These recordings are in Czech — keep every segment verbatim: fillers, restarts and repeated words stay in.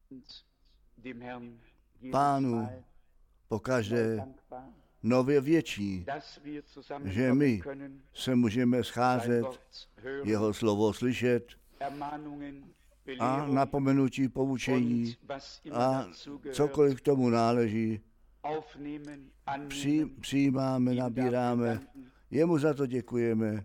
Pánu pokaždé nově větší, že my se můžeme scházet, jeho slovo slyšet a napomenutí, poučení a cokoliv k tomu náleží, při, přijímáme, nabíráme. Jemu za to děkujeme.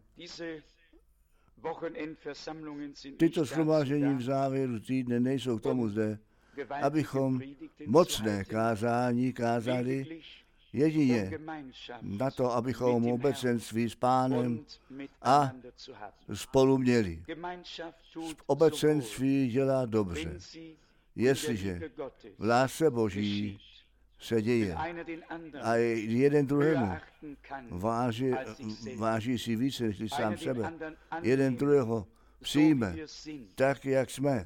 Tyto shromáždění v závěru týdne nejsou k tomu zde, abychom mocné kázání kázali, jedině na to, abychom obecenství s Pánem a spolu měli. Obecenství dělá dobře, jestliže v lásce Boží se děje a jeden druhému váží, váží si více než sám sebe. Jeden druhého přijme tak, jak jsme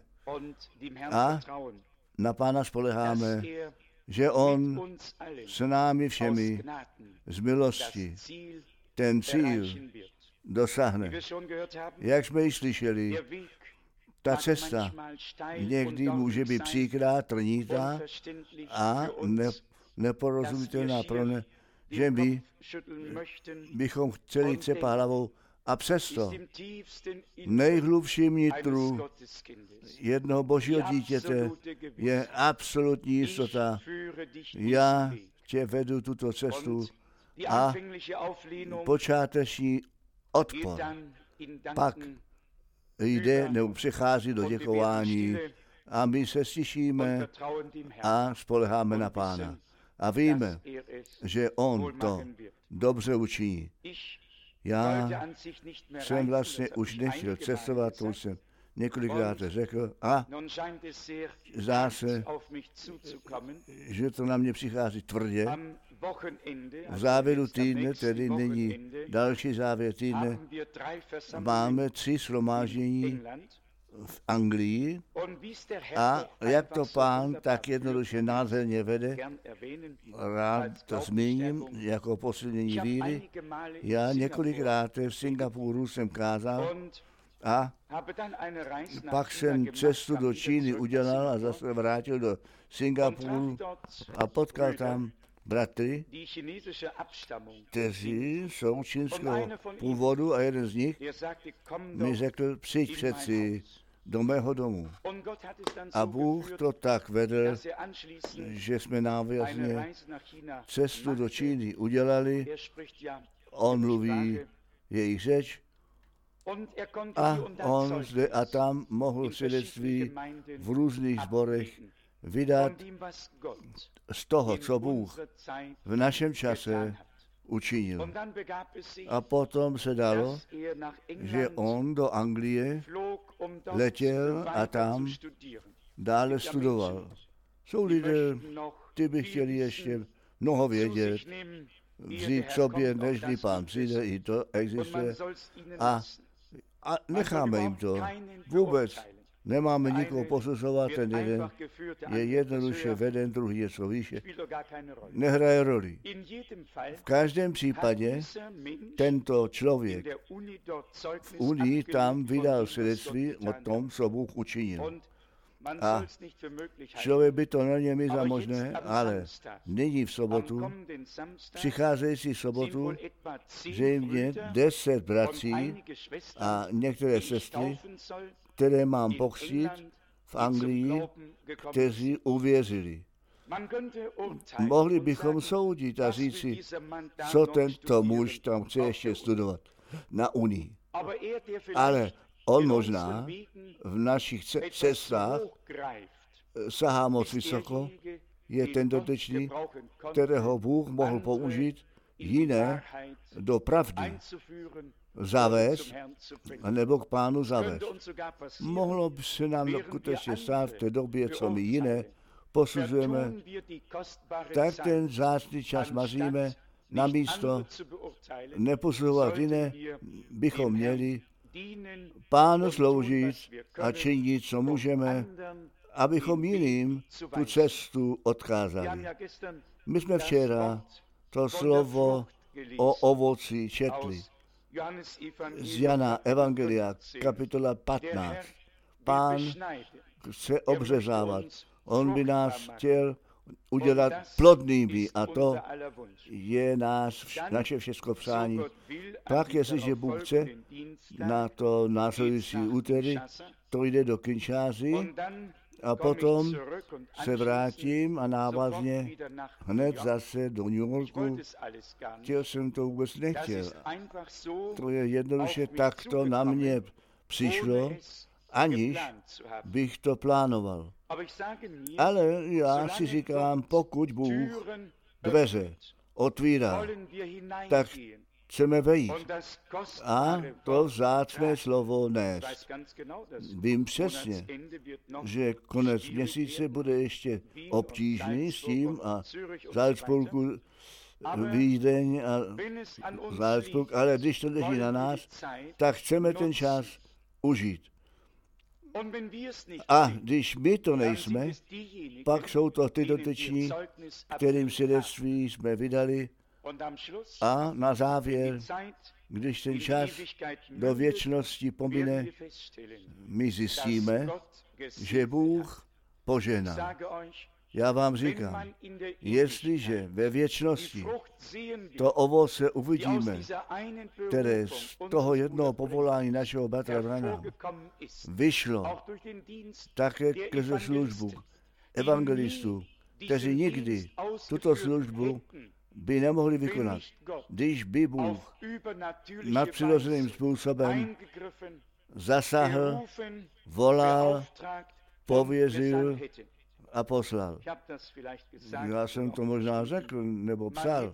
a na Pána spoleháme, že on s námi všemi z milosti ten cíl dosáhne. Jak jsme ji slyšeli, ta cesta někdy může být příkrá, trnitá a ne, neporozumitelná pro ne, že my bychom chtěli cepat hlavou a přesto nejhlubším nitru jednoho Božího dítěte je absolutní jistota. Já tě vedu tuto cestu a počáteční odpor pak jde nebo přechází do děkování a my se stišíme a spoleháme na Pána. A víme, že on to dobře učiní. Já jsem vlastně už nechtěl cestovat, to už jsem několikrát řekl a zdá se, že to na mě přichází tvrdě. V závěru týdne, tedy není další závěr týdne, máme tři shromáždění v Anglii a jak to Pán tak jednoduše nádherně vede, rád to zmíním jako posilnění víry. Já několikrát v Singapuru jsem kázal a pak jsem cestu do Číny udělal a zase vrátil do Singapuru a potkal tam bratry, kteří jsou čínského původu a jeden z nich mi řekl, přijď přeci do mého domu. A Bůh to tak vedl, že jsme návazně cestu do Číny udělali. On mluví jejich řeč a on zde a tam mohl svědectví v různých sborech vydat z toho, co Bůh v našem čase učinil. A potom se dalo, že on do Anglie letěl a tam dále studoval. Jsou lidé, ty by chtěli ještě mnoho vědět, vzít k sobě, nežli Pán přijde, i to existuje. A, a necháme jim to. Vůbec nemáme nikoho posuzovat, ten jeden je jednoduše veden, druhý je co výše. Nehraje roli. V každém případě tento člověk v Unii tam vydal svědectví o tom, co Bůh učinil. A člověk by to neměl mít za možné, ale nyní v sobotu, přicházející sobotu, zřejmě deset bratří a některé sestry, které mám pokřtít v Anglii, kteří uvěřili. Mohli bychom soudit a říci, co tento muž tam chce ještě studovat na Unii. Ale on možná v našich cestách sahá moc vysoko, je ten dotyčný, kterého Bůh mohl použít jiné do pravdy zavést, nebo k Pánu zavést. Mohlo by se nám skutečně stát v té době, co my jiné posuzujeme, tak ten vzácný čas maříme, na místo neposuzovat jiné, bychom měli Pánu sloužit a činit, co můžeme, abychom jiným tu cestu odkázali. My jsme včera to slovo o ovoci četli z Jana Evangelia, kapitola patnáct. Pán chce obřezávat On by nás chtěl udělat plodnými a to je náš, naše všechno přání. Pak, jestliže Bůh chce, na to následující úterý, to jde do Kinshasy a potom se vrátím a návazně hned zase do New Yorku. Chtěl jsem to vůbec nechtěl. To je jednoduše takto na mě přišlo, aniž bych to plánoval. Ale já si říkám, pokud Bůh dveře otvírá, tak chceme vejít a to vzácné slovo nést. Vím přesně, že konec měsíce bude ještě obtížný s tím a Salzburgu, Vídeň a Salzburg, ale když to leží na nás, tak chceme ten čas užít. A když my to nejsme, pak jsou to ty dotyční, kterým svědectví jsme vydali a na závěr, když ten čas do věčnosti pomine, my zjistíme, že Bůh požehná. Já vám říkám, jestliže ve věčnosti to ovoce uvidíme, které z toho jednoho povolání našeho bratra Branhama vyšlo také skrze službu evangelistů, kteří nikdy tuto službu by nemohli vykonat, když by Bůh nadpřirozeným způsobem zasáhl, volal, pověřil a poslal. Já jsem to možná řekl, nebo psal.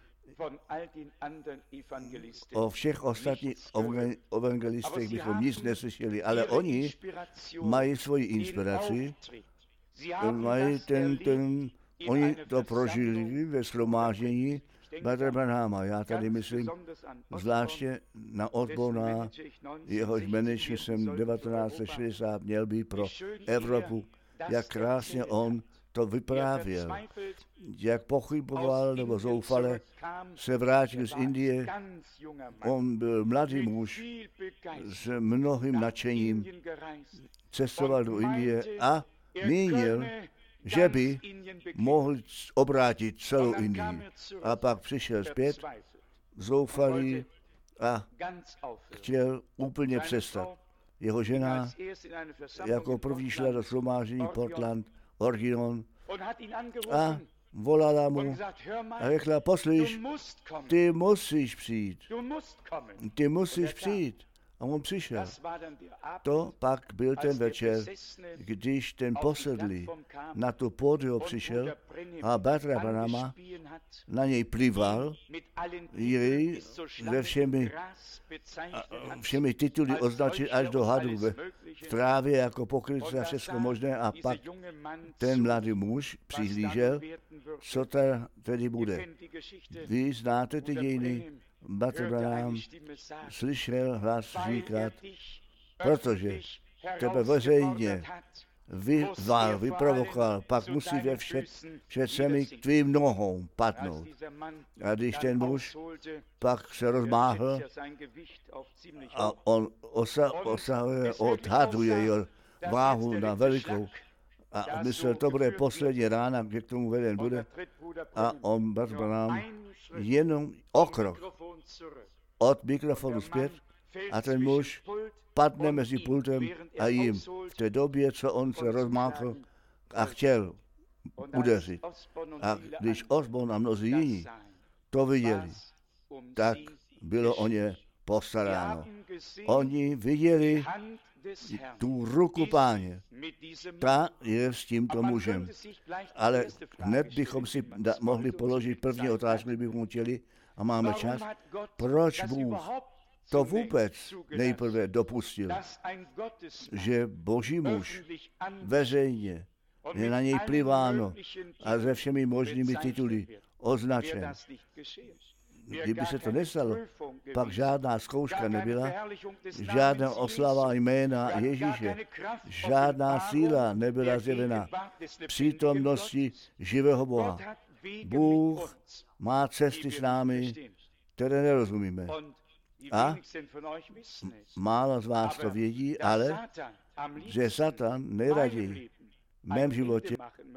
O všech ostatních evangelistech bychom nic neslyšeli, ale oni mají svoji inspiraci, mají ten, ten, oni to prožili ve shromáždění bratra Branhama. Já tady myslím zvláště na odbor na jehož management jsem devatenáct set šedesát měl být pro Evropu. Jak krásně on to vyprávěl, jak pochyboval nebo zoufale se vrátil z Indie. On byl mladý muž s mnohým nadšením, cestoval do Indie a mínil, že by mohl obrátit celou Indii. A pak přišel zpět, zoufalý a chtěl úplně přestat. Jeho žena jako první šla do shromáždění Portland, Oregon a volala mu a řekla, poslyš, ty musíš přijít, ty musíš přijít. A on přišel. To pak byl ten večer, když ten posedlý na tu pódium přišel a bratra Branhama na něj plival, jej se všemi, všemi tituly označil až do hadu v trávě jako pokrytce a všechno možné a pak ten mladý muž přihlížel, co tedy bude. Vy znáte ty dějiny, bratr Branham slyšel hlas říkat, protože tebe veřejně vyzval, vyprovokoval, pak musí ve vše, všemi k tvým nohou padnout. A když ten muž pak se rozmáhl a on osa, osahuje, odhaduje jeho váhu na velikou a myslel, to bude poslední rána, kde k tomu veden bude a on, bratr Branham, jenom o krok od mikrofonu zpět a ten muž padne mezi pultem a jim. V té době, co on se rozmáchl a chtěl udeřit. A když Osborn a mnozí jiní to viděli, tak bylo o ně postaráno. Oni viděli tu ruku Páně. Ta je s tímto mužem. Ale hned bychom si da, mohli položit první otázku, kdybychom chtěli a máme čas. Proč Bůh to vůbec nejprve dopustil, že Boží muž veřejně je na něj pliváno a se všemi možnými tituly označen. Kdyby se to nestalo, pak žádná zkouška nebyla, žádná oslava jména Ježíše, žádná síla nebyla zjevena přítomnosti živého Boha. Bůh má cesty s námi, které nerozumíme. A málo z vás to vědí, ale že Satan nejraději v mém životě.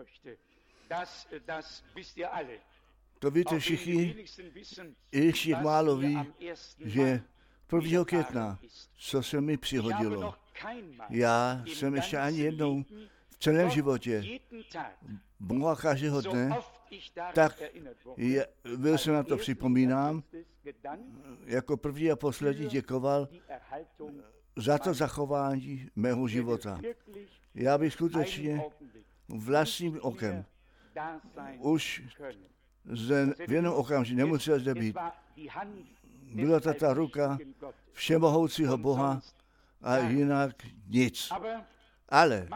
To víte všichni, i když jich málo ví, že prvního května, co se mi přihodilo, já jsem ještě ani jednou v celém životě Boha každého dne, tak je, byl se na to připomínám, jako první a poslední děkoval za to zachování mého života. Já bych skutečně vlastním okem už v jednom okamžiku nemusel zde být. Byla to ta ruka všemohoucího Boha a jinak nic. Ale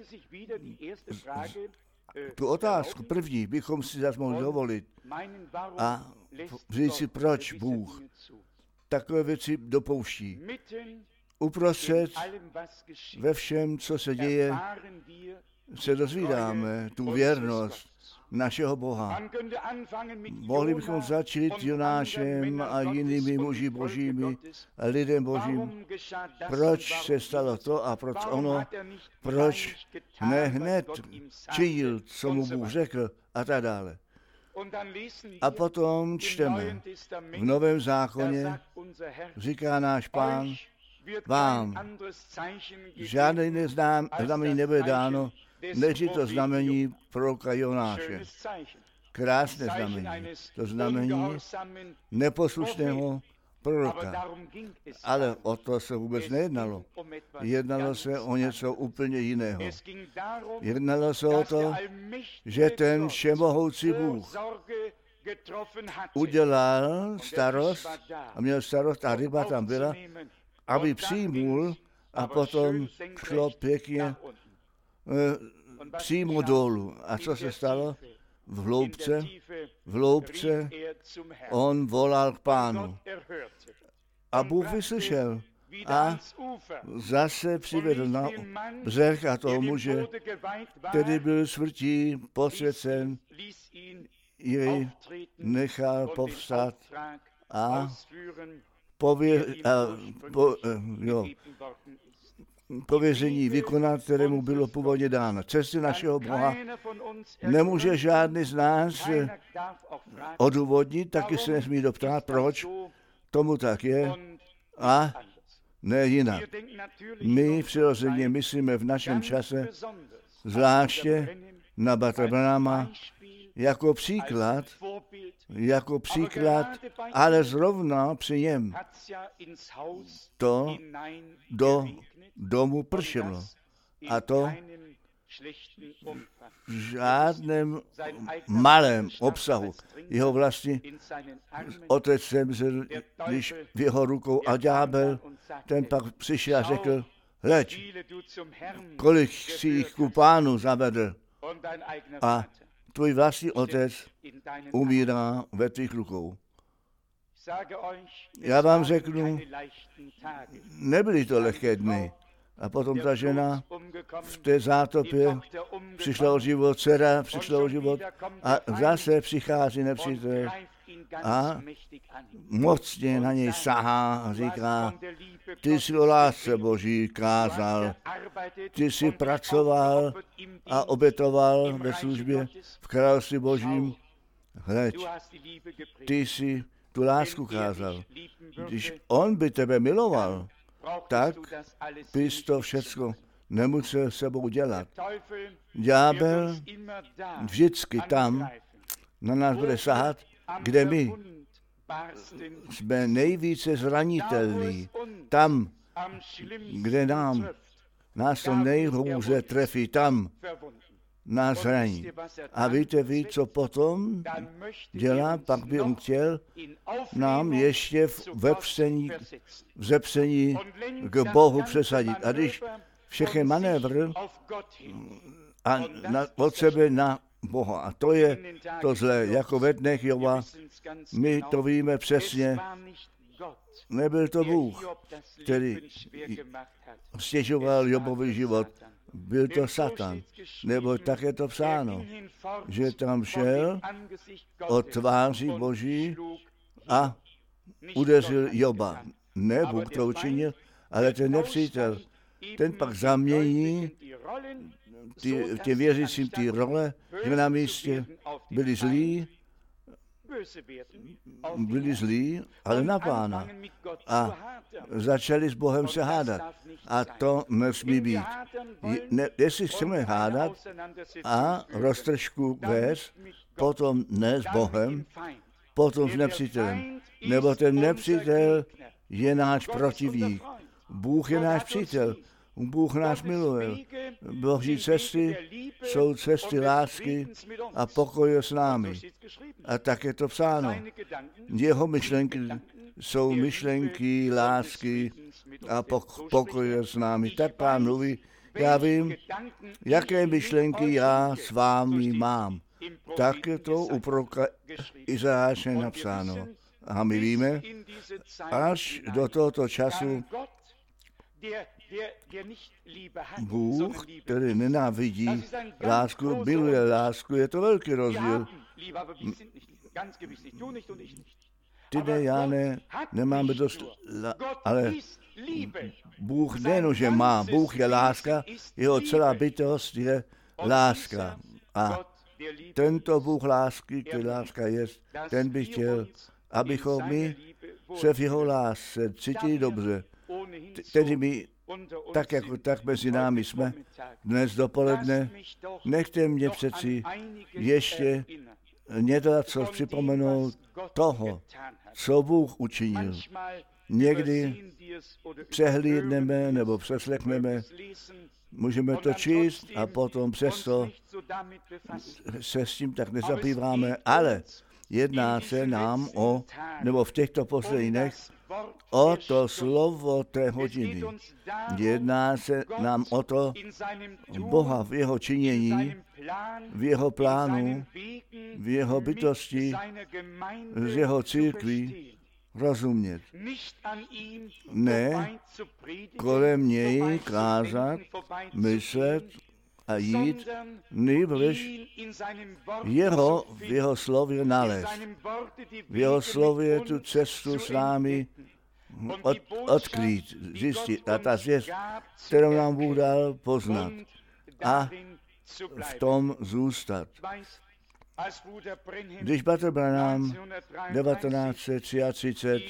tu otázku první bychom si zase mohli dovolit a říct si, proč Bůh takové věci dopouští. Uprostřed ve všem, co se děje, se dozvídáme tu věrnost našeho Boha. Mohli bychom začít Jonášem a jinými muži božími a lidem božím. Proč se stalo to a proč ono? Proč ne hned činil, co mu Bůh řekl a tak dále. A potom čteme v Novém zákoně, říká náš Pán, vám žádné jiné znamení nebude dáno, než je to znamení proroka Jonáše. Krásné znamení. To znamení neposlušného proroka. Ale o to se vůbec nejednalo. Jednalo se o něco úplně jiného. Jednalo se o to, že ten všemohoucí Bůh udělal starost a měl starost a ryba tam byla, aby přijmul a potom šlo pěkně přímo dolů. A co se stalo? V hloubce, v hloubce on volal k Pánu. A Bůh vyslyšel a zase přivedl na břeh a toho muže, který byl smrtí posvěcen, jej nechal povstat a pově, a, po, jo, pověření vykonat, kterému bylo původně dáno. Cesty našeho Boha nemůže žádný z nás odůvodnit, taky se nesmí doptát, proč tomu tak je a ne jinak. My přirozeně myslíme v našem čase zvláště na Bratra Branhama jako příklad, jako příklad, ale zrovna při něm to do domu pršelo. A to v žádném malém obsahu. Jeho vlastní otec zemřel, když v jeho rukou a ďábel, ten pak přišel a řekl, hleď, kolik si jich ku Pánu zavedl a tvůj vlastní otec umírá ve tvých rukou. Já vám řeknu, nebyly to lehké dny. A potom ta žena v té zátopě přišla o život, dcera přišla o život a zase přichází nepřítel a mocně na něj sahá a říká, ty jsi o lásce Boží kázal, ty jsi pracoval a obětoval ve službě v království Božím, hleď, ty jsi tu lásku kázal. Když on by tebe miloval, tak bys to všecko nemusel sebou dělat. Ďábel vždycky tam na nás bude sahat, kde my jsme nejvíce zranitelní. Tam, kde nám nás to nejhůře trefí, tam nás zraní. A víte vy, co potom dělá? Pak by on chtěl nám ještě v vepření, v zepření k Bohu přesadit. A když všechny manévr a na, od sebe na Boha. A to je to zlé. Jako ve dnech Joba, my to víme přesně. Nebyl to Bůh, který stěžoval Jobovi život. Byl to Satan, nebo tak je to psáno, že tam šel od tváří Boží a udeřil Joba. Ne Bůh to učinil, ale ten nepřítel, ten pak zamění ty, těm věřícím ty role, že na místě byli zlí, byli zlí, ale na Pána. A začali s Bohem se hádat. A to nesmí být. Ne, jestli chceme hádat a roztržku vést, potom ne s Bohem, potom s nepřítelem. Nebo ten nepřítel je náš protivník. Bůh je náš přítel. Bůh nás miluje. Boží cesty jsou cesty lásky a pokoje s námi. A tak je to psáno. Jeho myšlenky jsou myšlenky lásky a pokoje s námi. Tak Pán mluví, já vím, jaké myšlenky já s vámi mám. Tak je to u proroka Izajáše napsáno. A my víme, až do tohoto času Bůh, který nenávidí lásku, miluje lásku, je to velký rozdíl. Ty ne, já ne, nemáme dost, ale Bůh nejenom, že má, Bůh je láska, jeho celá bytost je láska. A tento Bůh lásky, který láska je, ten by chtěl, abychom my se v jeho lásce cítili dobře. Tedy my, tak jako tak mezi námi jsme, dnes dopoledne, nechte mě přeci ještě něco, co připomenout toho, co Bůh učinil. Někdy přehlídneme nebo přeslechneme, můžeme to číst a potom přesto se s tím tak nezabýváme, ale jedná se nám o, nebo v těchto posledních dnech, o to slovo té hodiny. Jedná se nám o to Boha v jeho činění, v jeho plánu, v jeho bytosti, z jeho církví rozumět. Ne kolem něj kázat, myslet a jít, nýbrž jeho v jeho slově nalézt. V jeho slově tu cestu s námi od, odkrýt, zjistit. A ta zvěst, kterou nám Bůh dal poznat a v tom zůstat. Když Bratr Branham devatenáct set třiatřicet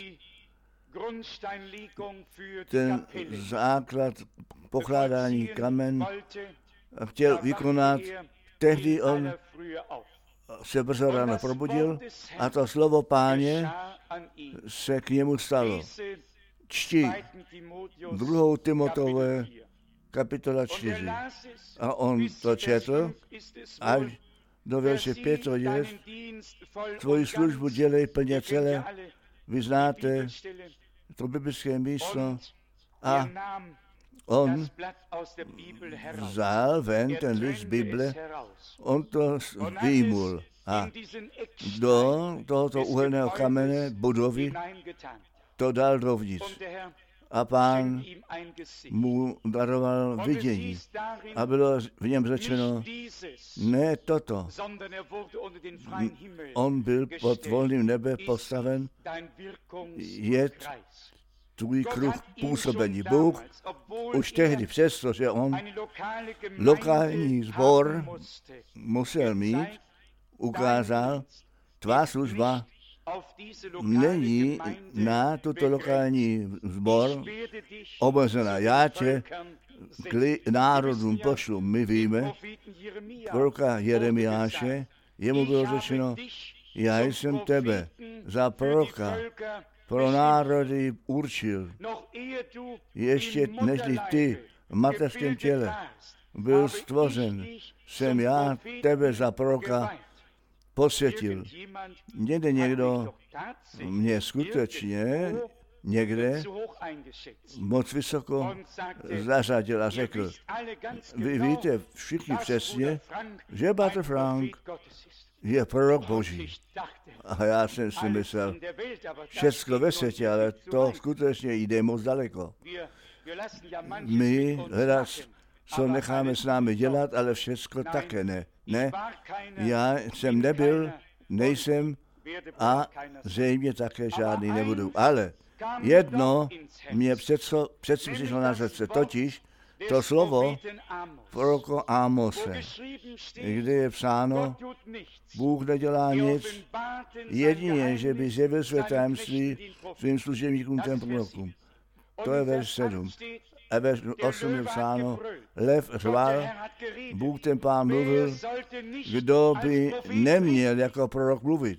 ten základ pokládání kamen chtěl vykonat, tehdy on se brzo ráno probudil a to slovo Páně se k němu stalo. Čti druhou Timotové kapitola čtyři. A on to četl až do verše pět je, tvoji službu dělej plně celé, vy znáte to biblické místo a on vzal ven ten list Bible, on to vyjmul a do tohoto uhelného kamene budovy to dal dovnitř. A Pán mu daroval vidění. A bylo v něm řečeno, ne toto. On byl pod volným nebe postaven, je tvůj kruh působení. Bůh už tehdy, přestože on lokální sbor musel mít, ukázal, tvá služba není na tuto lokální sbor omezená. Já tě k národům pošlu. My víme, proroka Jeremiáše, jemu bylo řečeno, já jsem tebe za proroka pro národy určil. Ještě než ty v mateřském těle byl stvořen, jsem já tebe za proroka posvětil. Někde někdo mě skutečně někde moc vysoko zařadil a řekl, vy víte všichni přesně, že Bratr Frank je prorok Boží. A já jsem si myslel, všecko ve světě, ale to skutečně jde moc daleko. My hledat, co necháme s námi dělat, ale všecko také ne. Ne, já jsem nebyl, nejsem a zřejmě také žádný nebudu. Ale jedno mě přeci přišlo na srdce, totiž to slovo proroko Ámose, kde je psáno, Bůh nedělá nic, jedině, že by zjevil své tajemství svým služebníkům těm prorokům. To je verš sedm. A verš osm je psáno, lev řval, Bůh ten Pán mluvil, kdo by neměl jako prorok mluvit.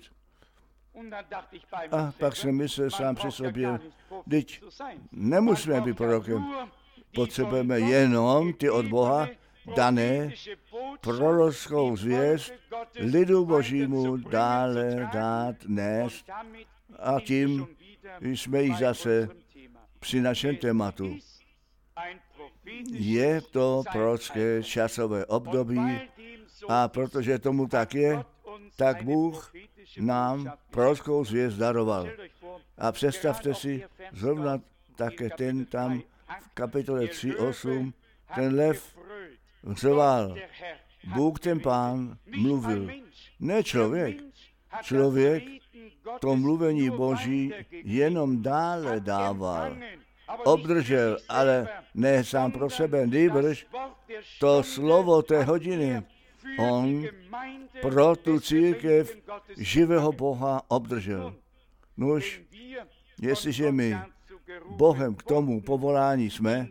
A pak jsem myslel sám při sobě, teď nemusíme být prorokem, potřebujeme jenom ty od Boha dané prorockou zvěst lidu Božímu dále dát nést a tím jsme již zase při našem tématu. Je to prorocké časové období a protože tomu tak je, tak Bůh nám prorockou zvěst daroval. A představte si, zrovna také ten tam v kapitole tři osm, ten lev řval, Bůh ten Pán mluvil. Ne člověk. Člověk to mluvení Boží jenom dále dával. Obdržel, ale ne sám pro sebe, nýbrž to slovo té hodiny on pro tu církev živého Boha obdržel. Nož, jestliže my Bohem k tomu povolání jsme,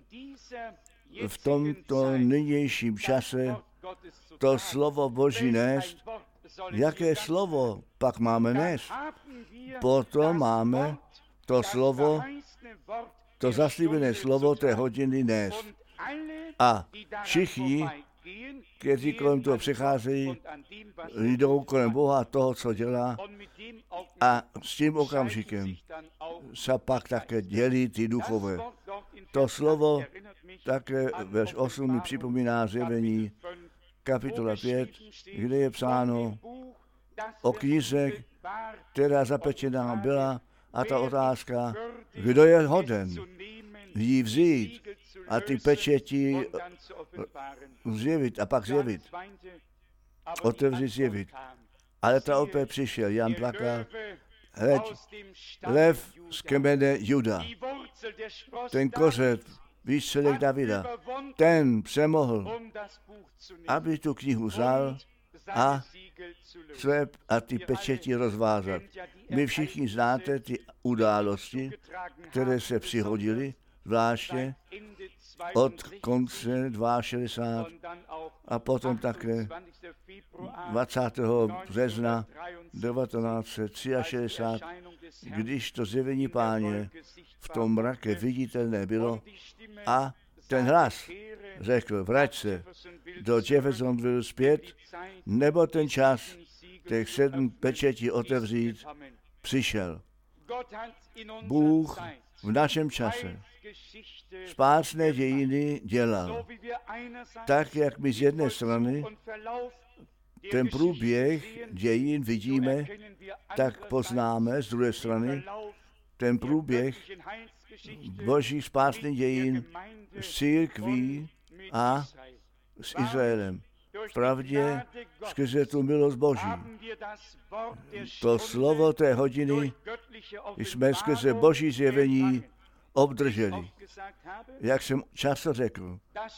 v tomto nynějším čase to slovo Boží nést, jaké slovo pak máme nést? Potom máme to slovo, to zaslíbené slovo té hodiny nést. A všichni, kteří kolem toho přicházejí, jdou kolem Boha toho, co dělá, a s tím okamžikem se pak také dělí ty duchové. To slovo také verš osm mi připomíná zjevení kapitola pět, kde je psáno o knize, která zapečená byla, a ta otázka, kdo je hoden jí vzít a ty pečeti zjevit a pak zjevit, otevřít zjevit. Ale ta opět přišel, Jan plakal, hleď, lev z kmene Juda, ten kořet, výstřelek Davida, ten přemohl, aby tu knihu vzal a své a ty pečeti rozvázat. My všichni znáte ty události, které se přihodily, zvláště od konce šedesát dva a potom také dvacátého března devatenáct set šedesát tři, když to zjevení Páně v tom mraке viditelné bylo a ten hlas řekl, vrať se do Jeffersonville zpět, nebo ten čas těch sedm pečetí otevřít přišel. Bůh v našem čase spásné dějiny dělal. Tak, jak my z jedné strany ten průběh dějin vidíme, tak poznáme z druhé strany ten průběh Božích spásných dějin s církví a s Izraelem. V pravdě skrze tu milost Boží. To slovo té hodiny jsme skrze Boží zjevení obdrželi. Jak jsem často řekl,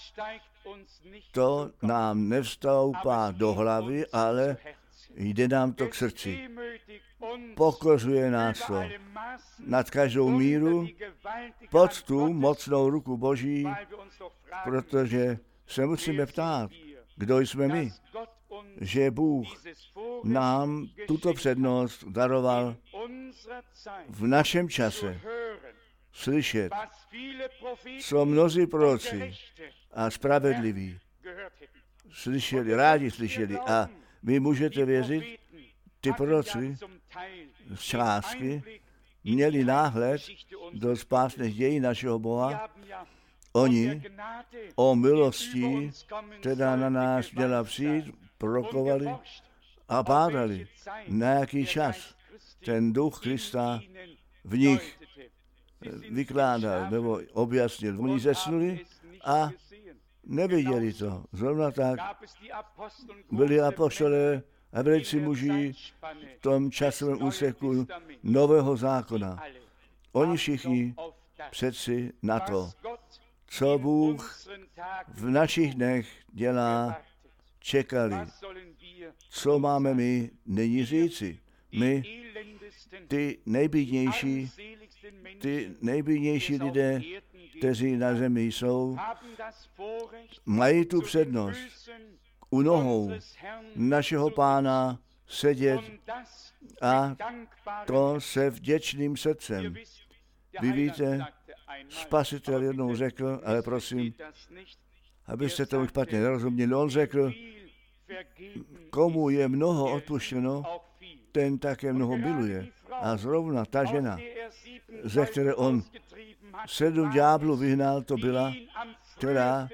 to nám nevstoupá do hlavy, ale jde nám to k srdci. Pokořuje nás to nad každou míru pod tu mocnou ruku Boží, protože se musíme ptát, kdo jsme my, že Bůh nám tuto přednost daroval v našem čase slyšet, co mnozí proroci a spravedliví slyšeli, rádi slyšeli. A vy můžete věřit, ty proroci z částky měli náhled do spásných dějin našeho Boha. Oni o milosti, která na nás měla přijít, prorokovali a bádali, na jaký čas ten duch Krista v nich vykládal nebo objasnil. Oni zesnuli a neviděli to. Zrovna tak byli apoštolé a velicí muži v tom časovém úseku Nového zákona. Oni všichni přeci na to, co Bůh v našich dnech dělá, čekali. Co máme my nyní říci? My, ty nejbídnější, ty nejbídnější lidé, kteří na zemi jsou, mají tu přednost u nohou našeho Pána sedět a to se vděčným srdcem. Vy víte, Spasitel jednou řekl, ale prosím, abyste tomu špatně nerozuměli, on řekl, komu je mnoho odpuštěno, ten také mnoho miluje. A zrovna ta žena, ze které on sedm ďáblů vyhnal, to byla, která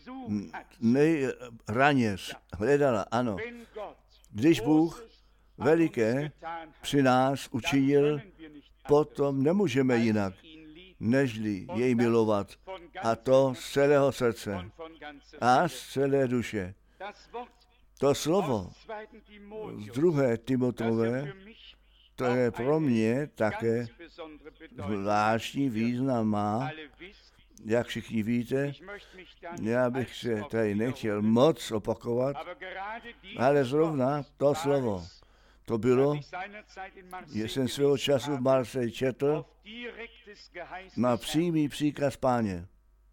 nejraně hledala, ano. Když Bůh veliké při nás učinil, potom nemůžeme jinak, nežli jej milovat. A to z celého srdce a z celé duše. To slovo z druhé Timotové, to je pro mě také zvláštní význam má, jak všichni víte. Já bych se tady nechtěl moc opakovat, ale zrovna to slovo, to bylo, že jsem svého času v Marseille četl na přímý příkaz Páně.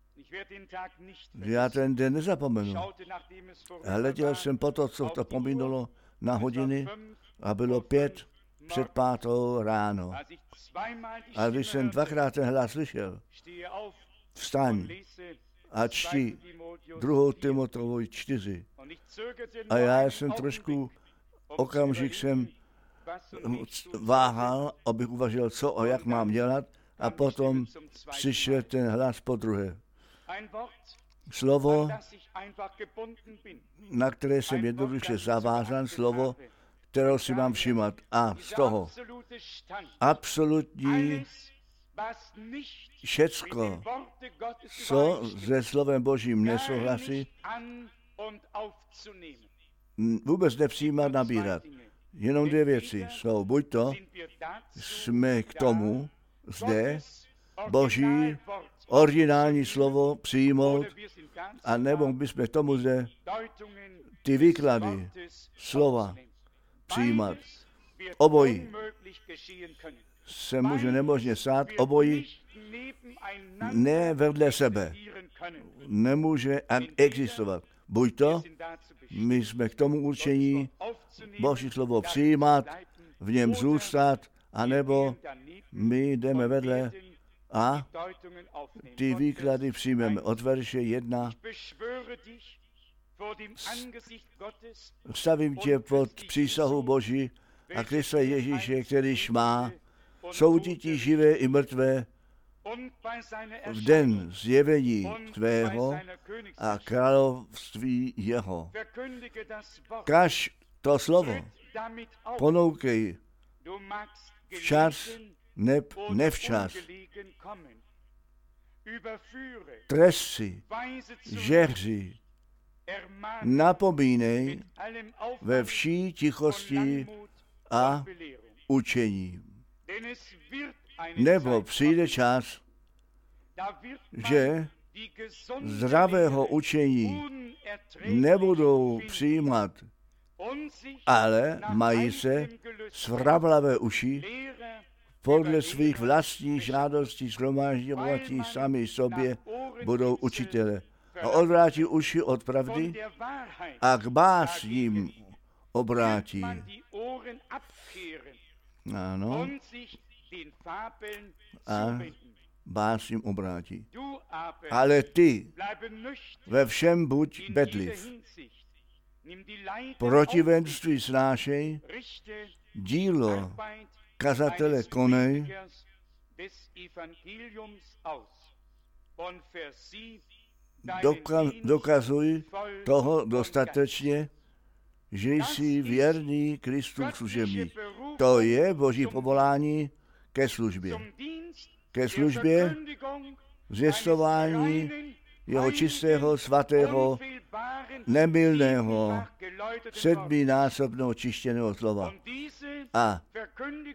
Já ten den nezapomenu. Hleděl jsem po to, co to pominulo na hodiny a bylo pět před pátou ráno. A když jsem dvakrát ten hlas slyšel, vstaň a čti druhou Timoteovi čtyři. A já jsem trošku, okamžik jsem váhal, abych uvažoval, co a jak mám dělat, a potom přišel ten hlas po druhé. Slovo, na které jsem jednoduše zavázán, slovo, kterého si mám všímat. A z toho absolutní všecko, co se slovem Božím nesouhlasí, vůbec nepřijímat, nabírat. Jenom dvě věci jsou. Buď to jsme k tomu zde Boží originální slovo přijmout, a nebo bychom k tomu zde ty výklady slova přijímat. Obojí se může nemožně stát, obojí ne vedle sebe. Nemůže existovat. Buď to, my jsme k tomu určení Boží slovo přijímat, v něm zůstat, anebo my jdeme vedle a ty výklady přijmeme. Od verše jedna. Stavím tě pod přísahu Boží a Krista Ježíše, kterýž má soudití živé i mrtvé v den zjevení tvého a království jeho. Kaž to slovo, ponoukej včas, neb nevčas. Trest si, žehři, napomínej ve vší tichosti a učení. Nebo přijde čas, že zdravého učení nebudou přijímat, ale mají se svravlavé uši podle svých vlastních žádostí shromážďovatí sami sobě budou učitele. A odvrátí uši od pravdy a k básním obrátí. Ano. A básním obrátí. Ale ty ve všem buď bedliv. Protivenství snášej, dílo kazatele konej, Doka- dokazuj toho dostatečně, že jsi věrný Kristův služebník. To je Boží povolání ke službě. Ke službě zvěstování jeho čistého, svatého, nemylného, sedminásobného čištěného slova. A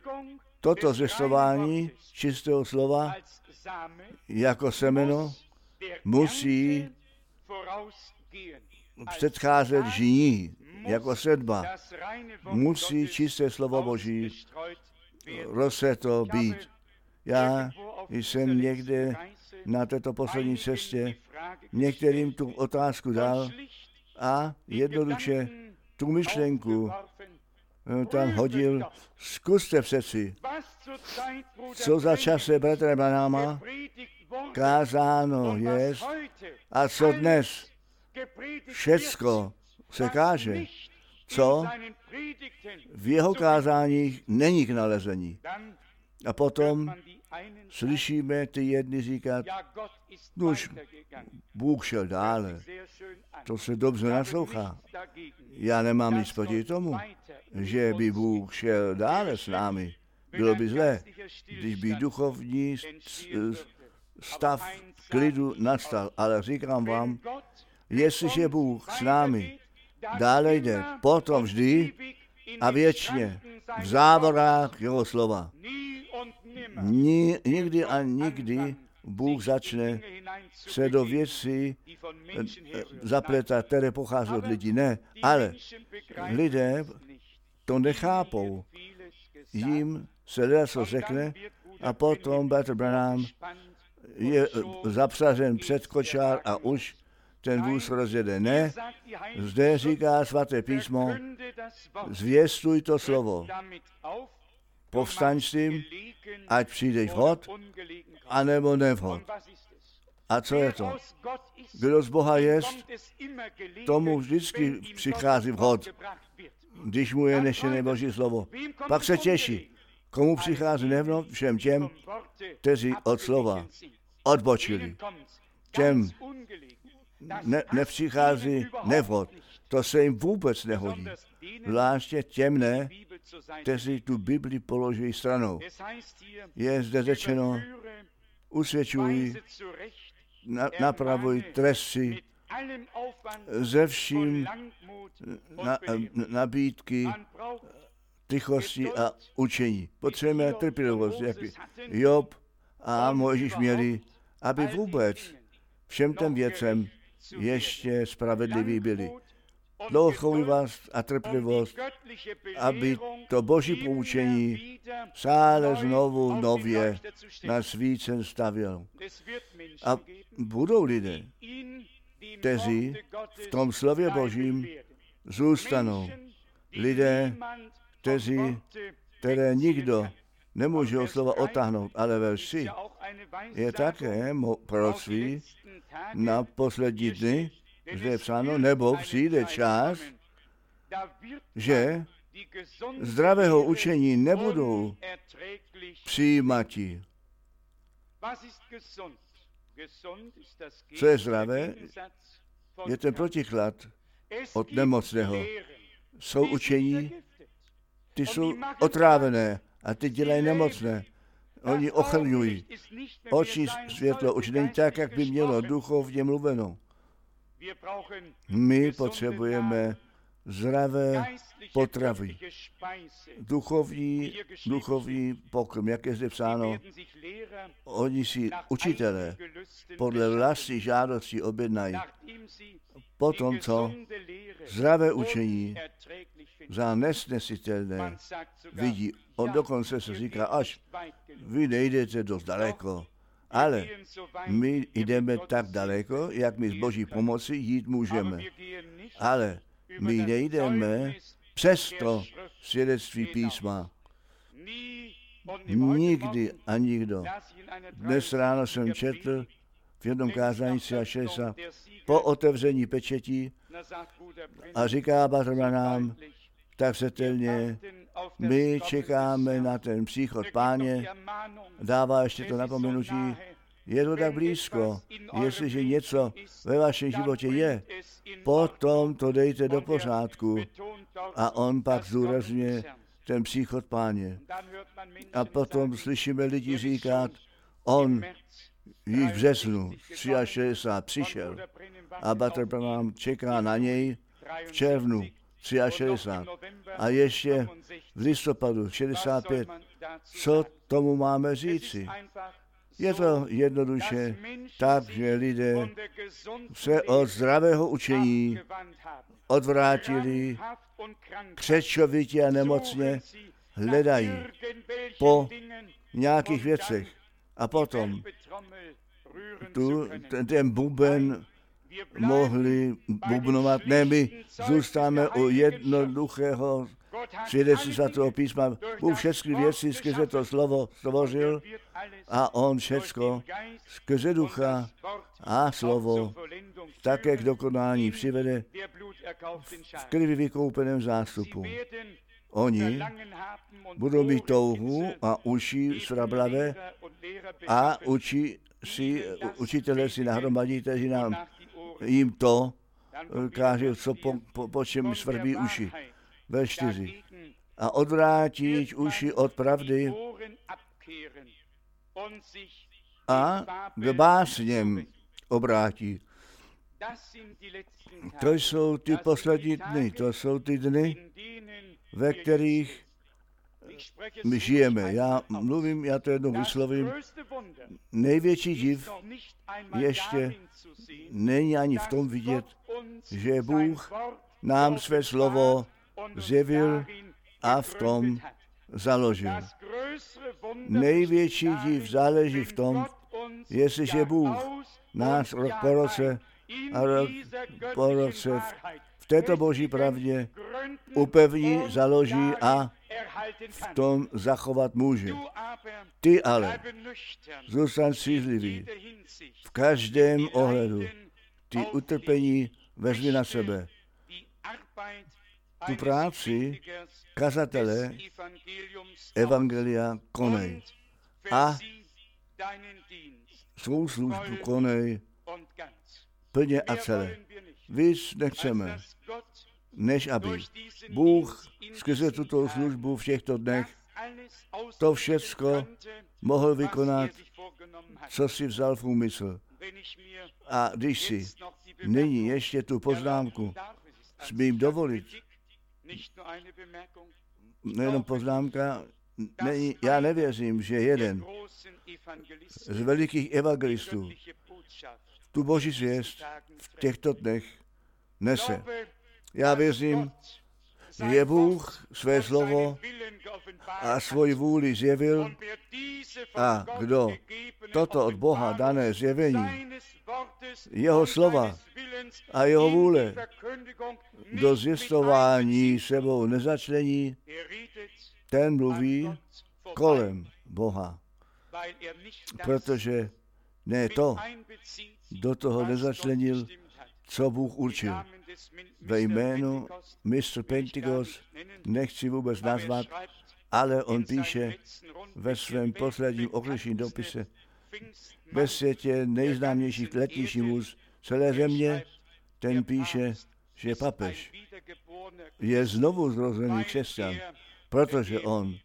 toto zvěstování čistého slova jako semeno musí předcházet žní, jako sedba. Musí čisté slovo Boží rozseto být. Já jsem někde na této poslední cestě některým tu otázku dal a jednoduše tu myšlenku tam hodil. Zkuste přeci, co za čase bratra Branhama kázáno je a co dnes všecko se káže, co v jeho kázáních není k nalezení. A potom slyšíme ty jedny říkat, nuž, Bůh šel dále. To se dobře naslouchá. Já nemám nic proti tomu, že by Bůh šel dále s námi. Bylo by zlé, když by duchovní stav klidu nastal. Ale říkám vám, jestliže Bůh s námi dále jde, potom vždy a věčně v závorách jeho slova. Ni, nikdy a nikdy Bůh začne se do věcí zapletat, které pochází od lidí. Ne, ale lidé to nechápou. Jím se něco řekne a potom bratr Branham je zapřažen před kočár a už ten vůz rozjede. Ne, zde říká svaté písmo, zvěstuj to slovo. Povstaň s tím, ať přijdeš vhod, anebo nevhod. A co je to? Kdo z Boha jest, tomu vždycky přichází vhod, když mu je nešené Boží slovo. Pak se těší. Komu přichází nevhod? Všem těm, kteří od slova odbočili. Těm ne, nepřichází nevhod. To se jim vůbec nehodí. Zvláště těm ne, kteří tu Bibli položí stranou. Je zde řečeno, usvědčuj, na, napravuj, trestci, ze vším na, nabídky, tichosti a učení. Potřebujeme trpělivost, jak Job a Mojžíš měli, aby vůbec všem těm věcem ještě spravedliví byli. Dlouchovivost a trpělivost, aby to Boží poučení stále znovu nově na svícen stavěl. A budou lidé, kteří v tom slově Božím zůstanou. Lidé, kteří, které nikdo nemůže od slova otáhnout, ale verš tři je také proroctví na poslední dny, zde je psáno, nebo přijde čas, že zdravého učení nebudou přijímati. Co je zdravé? Je ten protiklad od nemocného. Jsou učení, ty jsou otrávené a ty dělají nemocné. Oni ochrňují. Oči světlo už není tak, jak by mělo, duchovně mluveno. My potřebujeme zdravé potravy. Duchovní, duchovní pokrm, jak je zde psáno, oni si učitelé podle vlastní žádosti objednají. Potom, co zdravé učení za nesnesitelné vidí, on dokonce se říká, až vy nejdete dost daleko, ale my jdeme tak daleko, jak my z Boží pomoci jít můžeme. Ale my nejdeme přes to svědectví písma. Nikdy a nikdo. Dnes ráno jsem četl v jednom kázání šedesát po otevření pečetí a říká bratr Branham tak zřetelně, my čekáme na ten příchod Páně, dává ještě to napomenutí, je to tak blízko, jestliže něco ve vašem životě je, potom to dejte do pořádku. A on pak zdůrazňuje ten příchod Páně. A potom slyšíme lidi říkat, on již v březnu šedesát tři přišel a bratr Branham čeká na něj v červnu šedesát tři a ještě v listopadu šedesát pět. Co tomu máme říci? Je to jednoduše tak, že lidé se od zdravého učení odvrátili, křečovitě a nemocně hledají po nějakých věcech. A potom tu, ten, ten buben mohli bubnovat. Ne, my zůstáme u jednoduchého svědectví svatého písma. Bůh všechny věci skrze to slovo stvořil a on všecko skrze ducha a slovo také k dokonání přivede v krvi vykoupeném zástupu. Oni budou mít touhu a uši svrablavé a učí si, učitelé si nahromadí, kteří nám jim to káže, co po, po, po čem svrbí uši. Ve čtyři. A odvrátit uši od pravdy a k básněm obrátí. To jsou ty poslední dny, to jsou ty dny, ve kterých my žijeme. Já mluvím, já to jednou vyslovím, největší div ještě není ani v tom vidět, že Bůh nám své slovo zjevil a v tom založil. Největší div záleží v tom, jestliže Bůh nás rok po roce a rok po roce v této boží pravdě upevní, založí a v tom zachovat může. Ty ale zůstaň střízlivý v každém ohledu. Ty utrpení vezmi na sebe. Tu práci kazatele evangelia konej a svou službu konej plně a celé. Víc nechceme, než aby Bůh skrze tuto službu v těchto dnech to všecko mohl vykonat, co si vzal v úmysl. A když si nyní ještě tu poznámku smím dovolit, nejenom poznámka, není, já nevěřím, že jeden z velikých evangelistů tu boží zvěst v těchto dnech nese. Já věřím, že Bůh své slovo a svoji vůli zjevil a kdo toto od Boha dané zjevení, jeho slova a jeho vůle do zjistování sebou nezačlení, ten mluví kolem Boha. Protože ne to do toho nezačlenil, co Bůh určil. Ve jménu mistr Pentecost nechci vůbec nazvat, ale on píše ve svém posledním okresním dopise ve světě nejznámějších letnější muž celé země, ten píše, že papež je znovu zrozený křesťan, protože on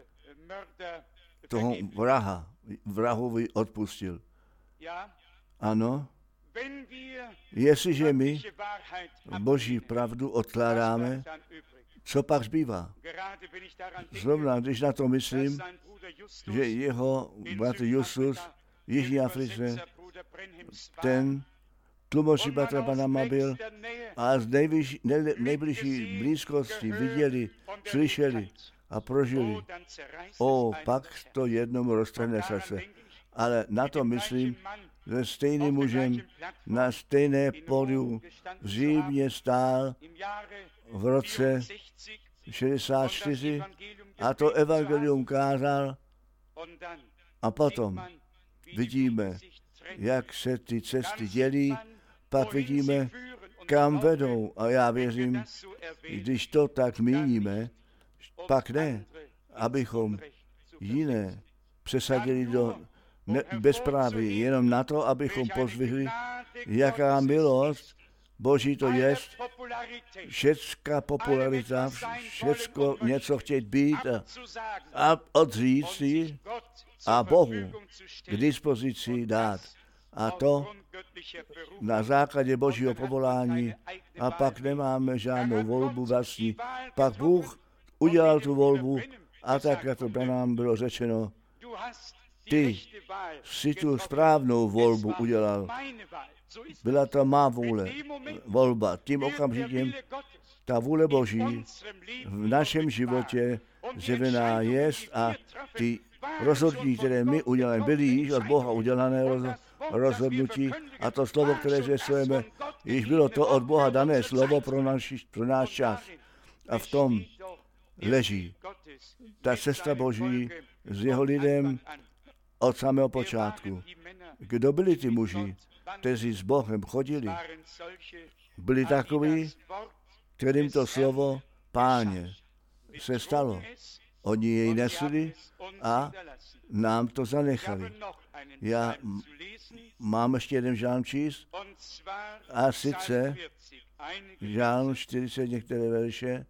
toho vraha, vrahovi odpustil. Ano, jestliže my boží pravdu odkládáme, co pak zbývá? Zrovna, když na to myslím, že jeho bratr Justus v Jižní Africe, ten tlumočí bratra Branhama byl a z nejvyšší, nej, nejbližší blízkosti viděli, slyšeli a prožili. O, pak to jednomu roztrhne srdce. Ale na to myslím, že stejným mužem na stejné pódium v Římě stál v roce šedesát čtyři a to evangelium kázal a potom vidíme, jak se ty cesty dělí, pak vidíme, kam vedou a já věřím, když to tak míníme, pak ne, abychom jiné přesadili do ne, bezpráví, jenom na to, abychom pozvihli, jaká milost Boží to je, všecká popularita, všecko něco chtět být a, a odříct si a Bohu k dispozici dát. A to na základě Božího povolání a pak nemáme žádnou volbu vlastní. Pak Bůh udělal tu volbu a tak, jak to nám bylo řečeno, ty si tu správnou volbu udělal. Byla to má vůle, volba. Tím okamžikem ta vůle Boží v našem životě zjevená jest a ty rozhodnutí, které my uděláme, byly již od Boha udělané rozhodnutí a to slovo, které zvěstujeme, již bylo to od Boha dané slovo pro náš, pro náš čas. A v tom leží ta cesta Boží s jeho lidem od samého počátku. Kdo byli ty muži, kteří s Bohem chodili? Byli takoví, kterým to slovo Páně se stalo. Oni jej nesli a nám to zanechali. Já mám ještě jeden žálm číst, a sice žálm čtyřicet, některé verše.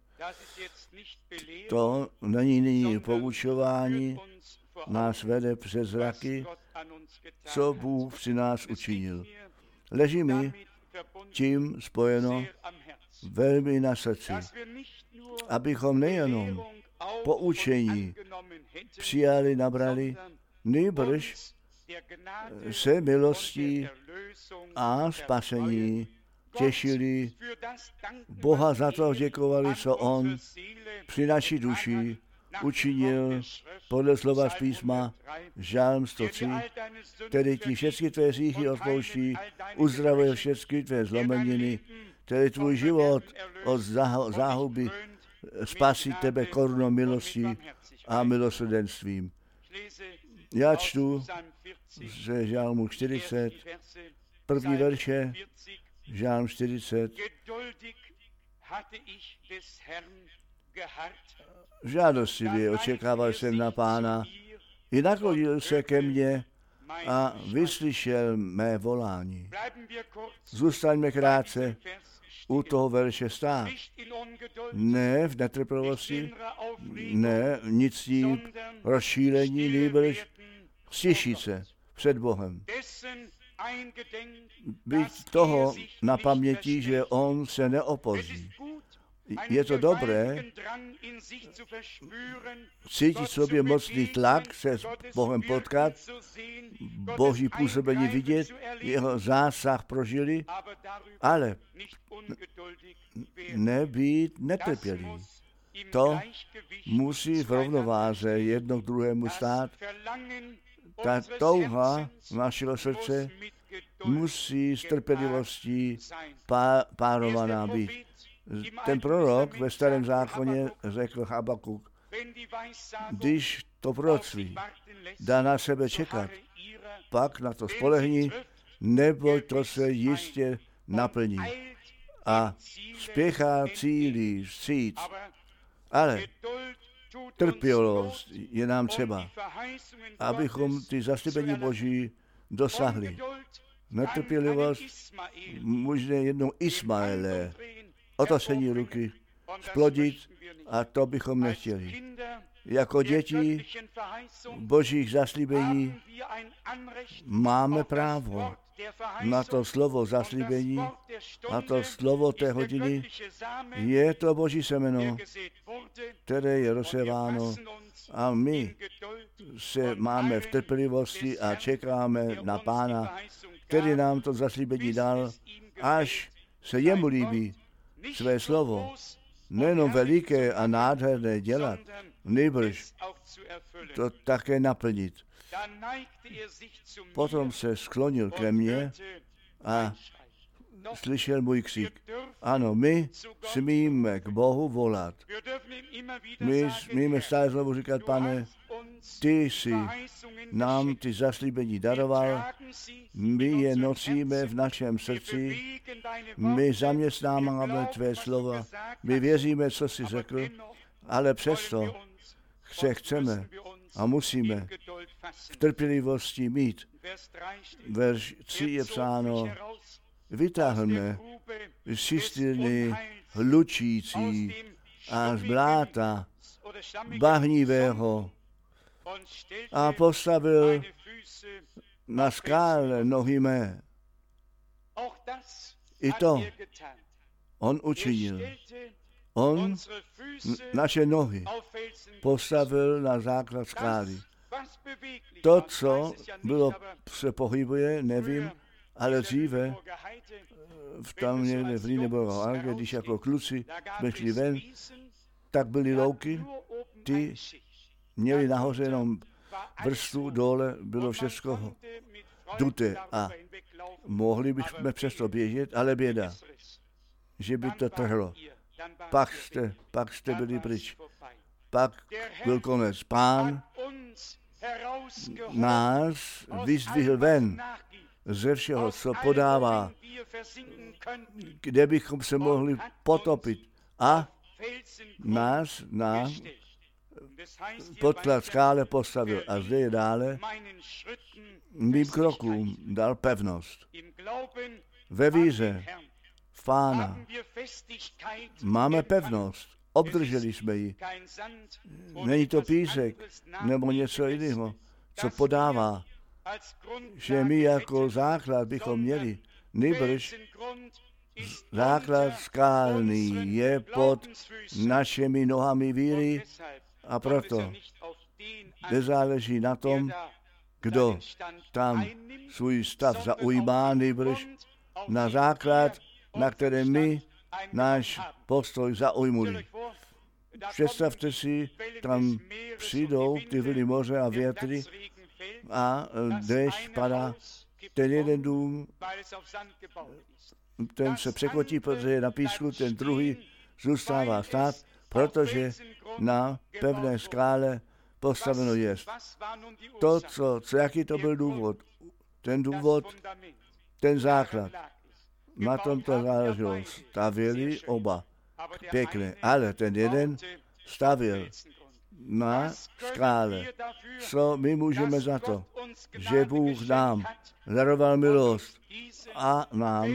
To není nyní poučování, nás vede přes zraky, co Bůh při nás učinil. Leží mi tím spojeno velmi na srdci, abychom nejenom poučení přijali, nabrali, nýbrž se milostí a spasení těšili, Boha za to děkovali, co On při naší duši učinil podle slova z písma žálm sto tři, který ti všechny tvé hříchy odpouští, uzdravuje všechny tvé zlomeniny, který tvůj život od záhuby spasí tebe korunou milostí a milosrdenstvím. Já čtu ze žálmu čtyřicet, první verše, žálm čtyřicet. Žádostivě očekával jsem na Pána, i naklonil se ke mně a vyslyšel mé volání. Zůstaňme krátce u toho verše stát. Ne v netrpělivosti, ne nic tím rozšílení, nýbrž stišit se před Bohem. Být toho na paměti, že On se neopozí. Je to dobré cítit sobě mocný tlak, se s Bohem potkat, Boží působení vidět, jeho zásah prožili, ale nebýt netrpělý. To musí v rovnováze jedno k druhému stát. Ta touha našeho srdce musí s trpělivostí pá, párovaná být. Ten prorok ve Starém zákoně řekl Habakuk, když to proroctví dá na sebe čekat, pak na to spolehni, neboť to se jistě naplní. A spěchá cílí vstříc, ale trpělivost je nám třeba, abychom ty zaslíbení Boží dosahli. Netrpělivost možná jednou Ismaele, otočení ruky, splodit, a to bychom nechtěli. Jako děti Božích zaslíbení máme právo na to slovo zaslíbení a to slovo té hodiny. Je to Boží semeno, které je rozséváno a my se máme v trpělivosti a čekáme na Pána, který nám to zaslíbení dal, až se jemu líbí své slovo nejenom veliké a nádherné dělat, nýbrž to také naplnit. Potom se sklonil ke mně a slyšel můj křik. Ano, my smíme k Bohu volat. My smíme stále znovu říkat, Pane, ty jsi nám ty zaslíbení daroval, my je nosíme v našem srdci, my zaměstnáváme tvé slova, my věříme, co jsi řekl, ale přesto se chceme a musíme v trpělivosti mít. Verš tři je psáno, vytáhneme z čistírny hlučící a z bláta bahnivého a postavil na skále nohy mé. I to on učinil. On naše nohy postavil na základ skály. To, co bylo, se pohybuje, nevím, ale dříve, v tam někde v Lüneburger Alge, když jako kluci jsme šli ven, tak byly louky, ty měli nahoře jenom vrstvu, dole bylo všechno duté a mohli bychom přesto běžet, ale běda, že by to trhlo. Pak jste, pak jste byli pryč. Pak byl konec. Pán nás vyzdvihl ven ze všeho, co podává, kde bychom se mohli potopit a nás na podklad skále postavil. A zde je dále mým krokům dal pevnost. Ve víře v Pána máme pevnost. Obdrželi jsme ji. Není to písek nebo něco jiného, co podává, že my jako základ bychom měli. Nýbrž základ skálný je pod našimi nohami víry a proto nezáleží na tom, kdo tam svůj stav zaujímá, nýbrž na základ, na kterém my náš postoj zaujmuli. Představte si, tam přijdou ty vlny moře a větry a déšť padá. Ten jeden dům, ten se překotí, protože je na písku, ten druhý zůstává stát, protože na pevné skále postaveno je. To, co, co, jaký to byl důvod? Ten důvod, ten základ. Na tom to záleželo. Stavěli oba pěkně, ale ten jeden stavěl na skále. Co my můžeme za to, že Bůh nám daroval milost a nám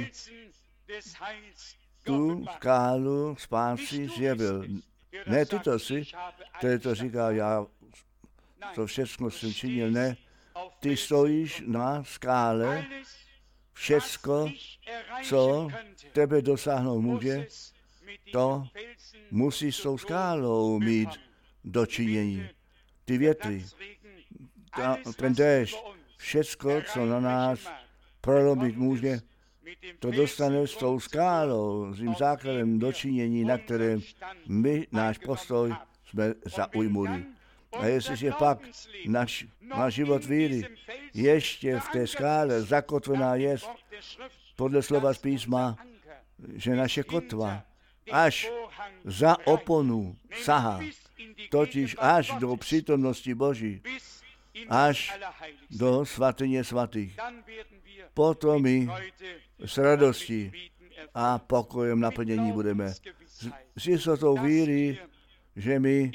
tu skálu spásy zjevil. Ne tyto si, který to říká, já to všechno jsem činil, ne. Ty stojíš na skále, všecko, co tebe dosáhnout může, to musí s tou skálou mít dočinění. Ty větry, ta, ten déšť, všecko, co na nás prolomit může, to dostane s tou skálou, s tím základem dočinění, na kterém my náš postoj jsme zaujmuli. A jestliže pak náš, náš život víry ještě v té skále zakotvená je, podle slova z písma, že naše kotva až za oponu sahá, totiž až do přítomnosti Boží, až do svatyně svatých. Potom my s radostí a pokojem naplnění budeme. S jistotou víry, že my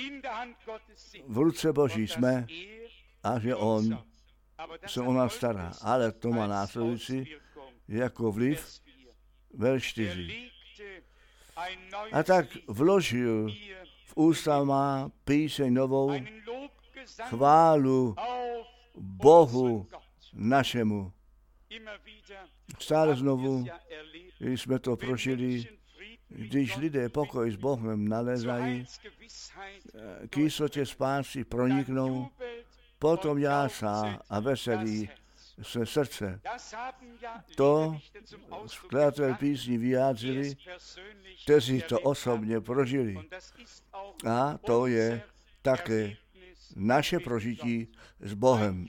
v ruce Boží jsme a že On se o nás stará. Ale to má následující jako vliv verš čtyři. A tak vložil v ústa má píseň novou, chválu Bohu našemu. Stále znovu, když jsme to prožili, když lidé pokoj s Bohem nalézají, k jistotě spásy proniknou, potom jásá a veselí se srdce. To skladatel písní vyjádřili, kteří to osobně prožili. A to je také naše prožití s Bohem.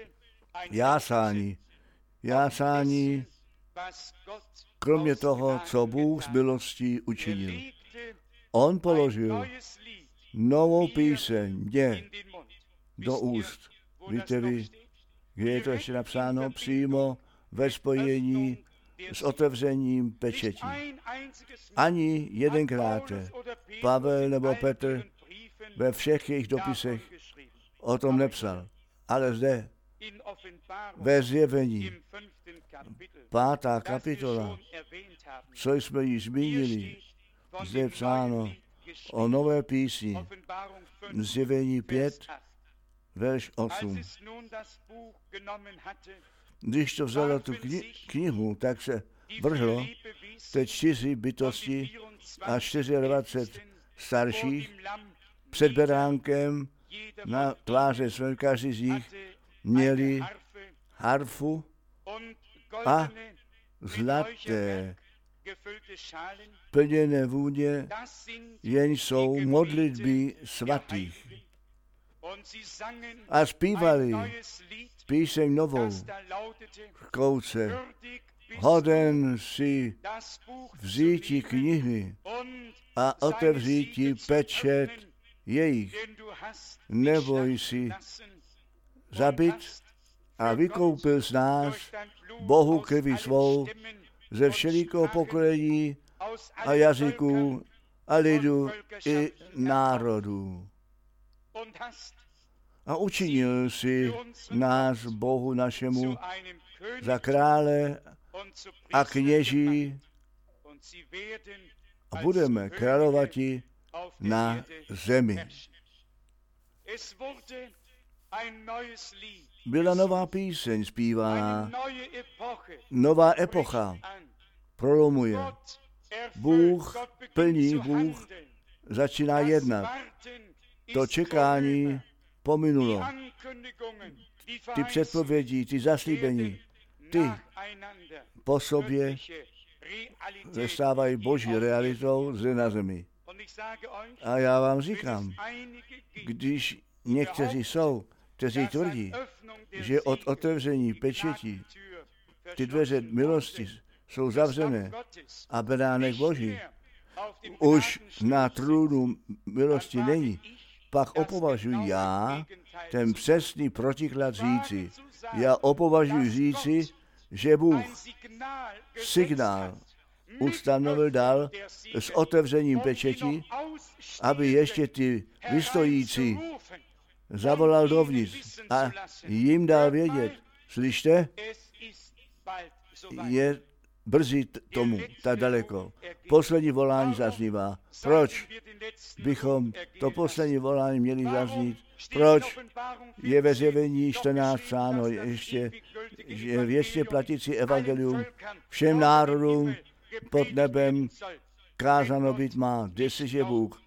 Jásání. Jásání, kromě toho, co Bůh z milostí učinil. On položil novou píseň mě do úst. Víte vy, kde je to ještě napsáno? Přímo ve spojení s otevřením pečetí. Ani jedenkrát Pavel nebo Petr ve všech jejich dopisech o tom nepsal. Ale zde ve zjevení, pátá kapitola, co jsme již zmínili, zde je psáno o nové písni, zjevení pět, verš osm. Když to vzalo tu kni- knihu, tak se vrhlo ty čtyři bytosti a dvacet čtyři starších před beránkem Na tváře svém každý z nich měli harfu a zlaté plněné vůně, jen jsou modlitby svatých. A zpívali píseň novou v kouce. Hoden si vzíti knihy a otevříti pečet jejich. Neboj si zabit a vykoupil z nás Bohu krví svou ze všelikého pokolení a jazyků a lidu i národů. A učinil si nás Bohu našemu za krále a kněží a budeme královati na zemi. Byla nová píseň zpívaná, nová epocha prolomuje. Bůh plní, Bůh začíná jednat. To čekání pominulo. Ty předpovědi, ty zaslíbení, ty po sobě zastávají boží realitou zde na zemi. A já vám říkám, když někteří jsou, kteří tvrdí, že od otevření pečetí ty dveře milosti jsou zavřené a beránek Boží už na trůnu milosti není, pak opovažuji já ten přesný protiklad říci. Já opovažuji říci, že Bůh signál ustanovil dal s otevřením pečetí, aby ještě ty vystojící zavolal dovnitř a jim dal vědět, slyšte, je brzy tomu tak daleko. Poslední volání zaznívá. Proč bychom to poslední volání měli zaznít? Proč je ve Zjevení čtrnáct psáno ještě, že věčně platící evangelium všem národům pod nebem kázáno být má, jestliže Bůh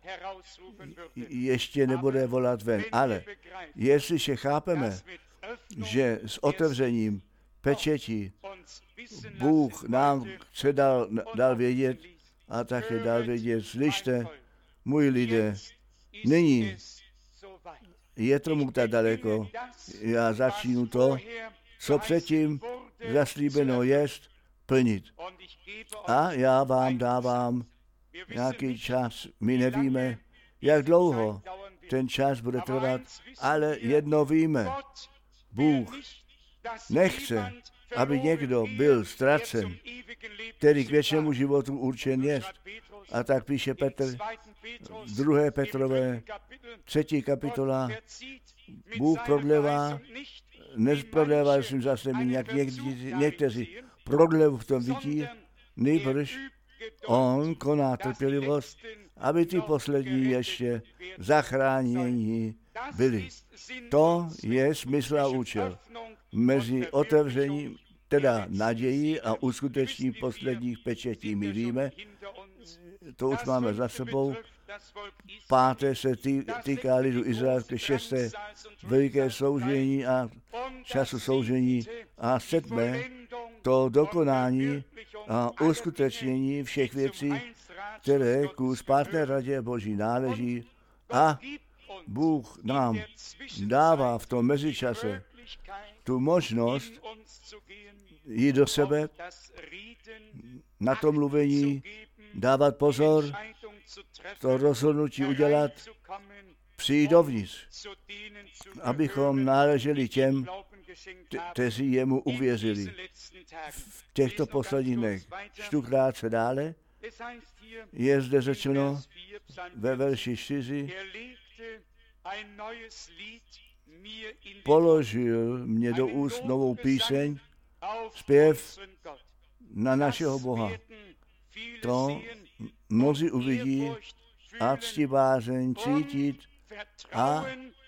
ještě nebude volat ven. Ale jestliže chápeme, že s otevřením pečetí Bůh nám chce dal, dal vědět a také dal vědět, slyšte, můj lidé, nyní je tomu tak daleko, já začínu to, co předtím zaslíbeno jest, plnit. A já vám dávám nějaký čas, my nevíme, jak dlouho ten čas bude trvat, ale jedno víme, Bůh nechce, aby někdo byl ztracen, který k věčnému životu určen jest. A tak píše Petr, druhé Petrové, třetí kapitola, Bůh prodlevá, neprodlevá svým zaslíbením, jak někteří, někteří prodlevu v tom vidí, nejbrž on koná trpělivost, aby ty poslední ještě zachránění byli. To je smysl a účel. Mezi otevřením, teda naději a uskutečním posledních pečetí, my víme, to už máme za sebou. Páté se tý, týká lidu izraelské, šesté veliké soužení a času soužení a sedmé to dokonání a uskutečnění všech věcí, které ku spásné radě Boží náleží a Bůh nám dává v tom mezičase tu možnost jít do sebe, na to mluvení, dávat pozor, to rozhodnutí udělat, přijít dovnitř, abychom náleželi těm, kteří jemu uvěřili. V těchto posledních dnech čtu krátce dále, je zde řečeno ve verši čtyři, položil mě do úst novou píseň, zpěv na našeho Boha. To mnozí uvidí a ctibázeň cítit a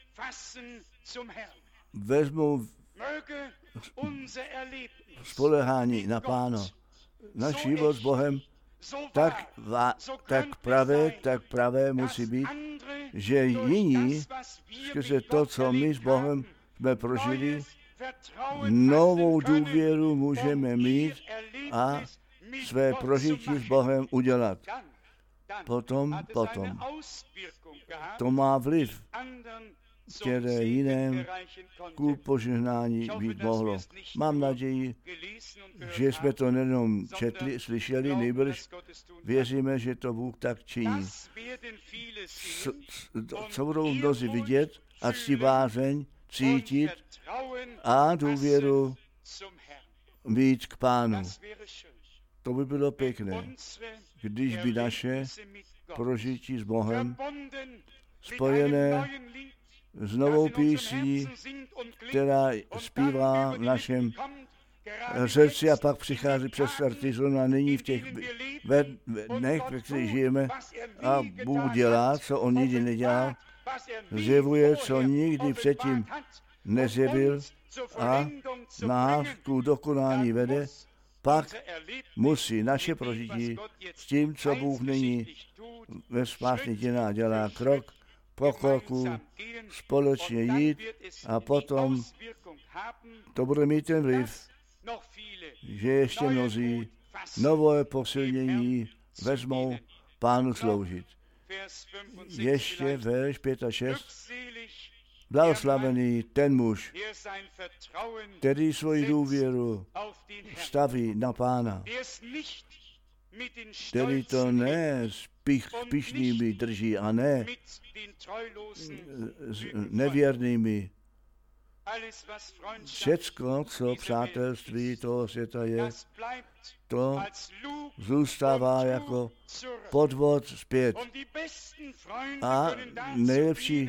vezmou spolehání na Pána. Náš život s Bohem tak, va, tak pravé, tak pravé musí být, že jiní, skrze to, co my s Bohem jsme prožili, novou důvěru můžeme mít a své prožití s Bohem udělat. Potom, potom. To má vliv, které jiném ku požehnání být mohlo. Mám naději, že jsme to nejenom četli, slyšeli, nejbrž věříme, že to Bůh tak činí. Co, co budou mnozí vidět a cti bázeň, cítit a důvěru mít k Pánu. To by bylo pěkné, když by naše prožití s Bohem spojené s novou písní, která zpívá v našem srdci a pak přichází přes artizon a nyní v těch dnech, ve kterých žijeme, a Bůh dělá, co on nikdy nedělal, zjevuje, co nikdy předtím nezjevil a nás ku dokonání vede, pak musí naše prožití s tím, co Bůh nyní ve spásných dělá, dělá krok po kroku společně jít a potom to bude mít ten vliv, že ještě mnozí nové posilnění vezmou Pánu sloužit. Ještě verš pět a šest. Blahoslavený ten muž, který svoji důvěru staví na Pána, který to ne s pich, pyšnými drží a ne s nevěrnými. Všecko, co přátelství toho světa je, to zůstává jako podvod zpět. A nejlepší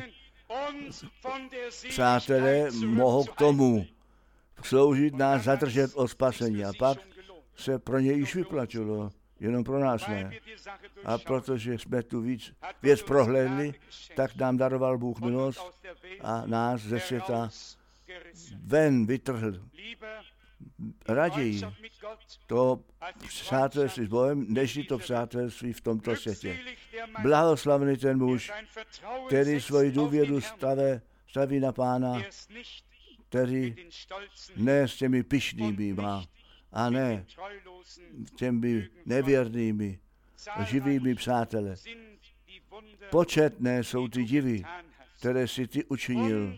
přátelé mohou k tomu sloužit nás zadržet od spasení. A pak se pro ně již vyplatilo, jenom pro nás ne. A protože jsme tu víc věc prohlédli, tak nám daroval Bůh milost a nás ze světa ven vytrhl. Raději to přátelství s Bohem, než to přátelství v tomto světě. Blahoslavený ten muž, který svoji důvěru staví, staví na Pána, který ne s těmi pyšnými má, a ne těmi nevěrnými, živými přáteli. Početné jsou ty divy, které si ty učinil.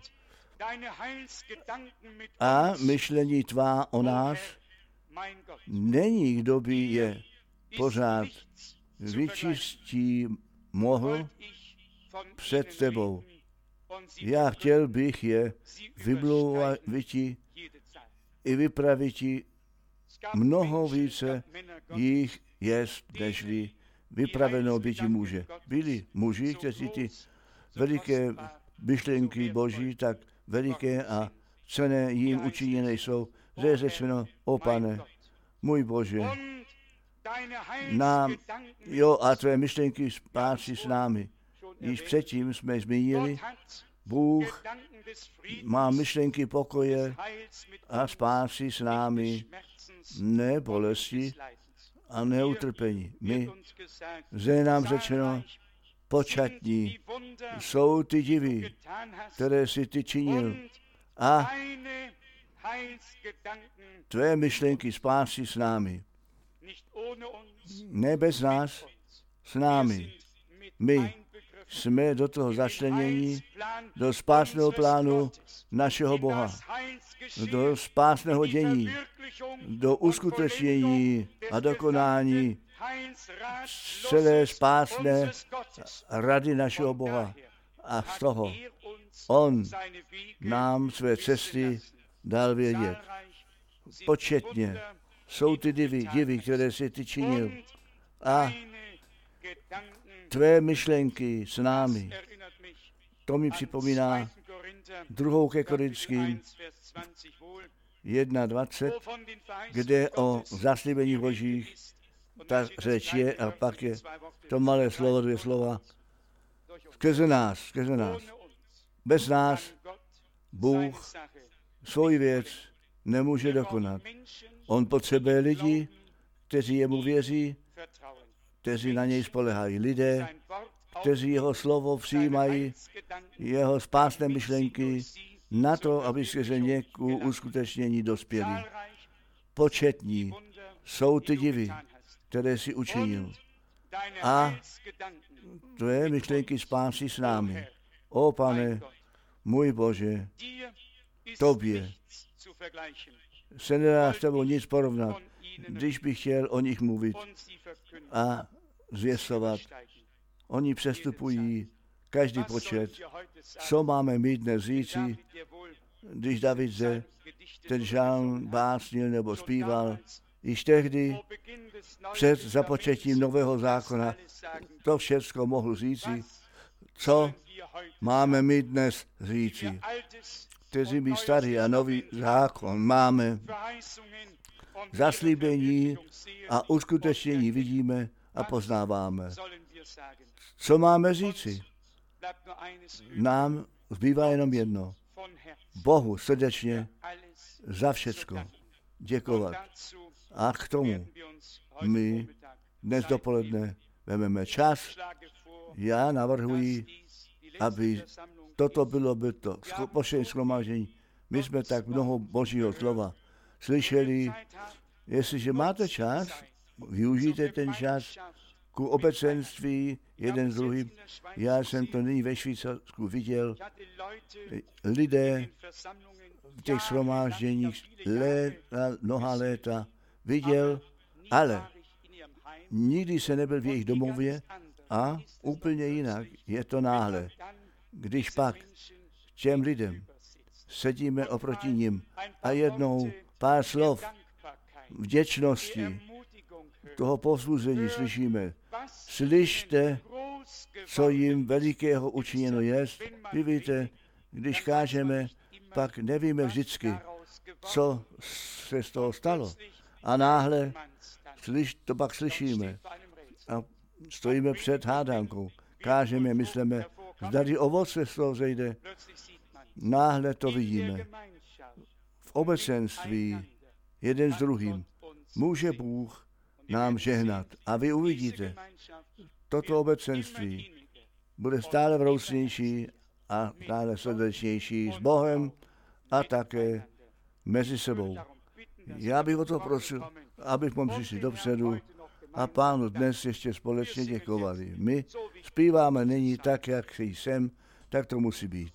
A myšlení tvá o nás není, kdo by je pořád vyčistí mohl před tebou. Já chtěl bych je vyblouvat i vypravit mnoho více jich jest, nežli vypraveno byti může. Byli muži, kteří ty veliké myšlenky Boží tak veliké a cenné jim učiněné jsou, že je řečeno, o Pane, můj Bože, nám, jo, a tvé myšlenky spásy s námi. Již předtím jsme zmínili, Bůh má myšlenky pokoje a spásy s námi, ne bolesti a ne utrpení. My, že je nám řečeno, počatní jsou ty divy, které si ty činil, a tvé myšlenky spásy s námi. Ne bez nás, s námi. My jsme do toho začlenění, do spásného plánu našeho Boha, do spásného dění, do uskutečnění a dokonání celé spásné rady našeho Boha. A z toho on nám své cesty dal vědět. Početně jsou ty divy, divy, které si ty činil. A tvé myšlenky s námi. To mi připomíná druhou ke Korinským jedna dvacet, kde o zaslíbení Božích ta řeč je, a pak je to malé slovo, dvě slova. Skrze nás, skrze nás. Bez nás Bůh svoji věc nemůže dokonat. On potřebuje lidi, kteří jemu věří kteří na něj spolehají. Lidé, kteří jeho slovo přijímají, jeho spásné myšlenky, na to, aby skrze ně k uskutečnění dospěli. Početní jsou ty divy, které si učinil. A tvé myšlenky spásy s námi. O Pane, můj Bože, tobě se nedá s tebou nic porovnat, když bych chtěl o nich mluvit a zvěstovat. Oni přestupují každý počet. Co máme mít dnes říci, když David se ten žálm básnil nebo zpíval, již tehdy před započetím nového zákona to všecko mohl říci, co máme my dnes říci. Kteří my starý a nový zákon máme, zaslíbení a uskutečnění vidíme a poznáváme. Co máme říci? Nám zbývá jenom jedno. Bohu srdečně za všecko děkovat. A k tomu my dnes dopoledne vezmeme čas. Já navrhuji, aby toto bylo by to poslední shromáždění. My jsme tak mnoho Božího slova slyšeli. Jestliže máte čas, využijte ten čas ku obecenství jeden s druhým. Já jsem to nyní ve Švýcarsku viděl. Lidé v těch shromážděních léta, mnoha léta viděl, ale nikdy se nebyl v jejich domově a úplně jinak je to náhle. Když pak těm lidem sedíme oproti nim a jednou pár slov vděčnosti, toho povzbuzení slyšíme. Slyšte, co jim velikého učiněno jest. Vy víte, když kážeme, pak nevíme vždycky, co se z toho stalo. A náhle slyš, to pak slyšíme. A stojíme před hádankou. Kážeme, myslíme, zdali ovoce z toho zejde. Náhle to vidíme. V obecenství jeden s druhým může Bůh nám žehnat. A vy uvidíte, toto obecenství bude stále vroucnější a stále srdečnější s Bohem a také mezi sebou. Já bych o to prosil, abychom přišli dopředu a Pánu dnes ještě společně děkovali. My zpíváme nyní tak, jak jsem, tak to musí být.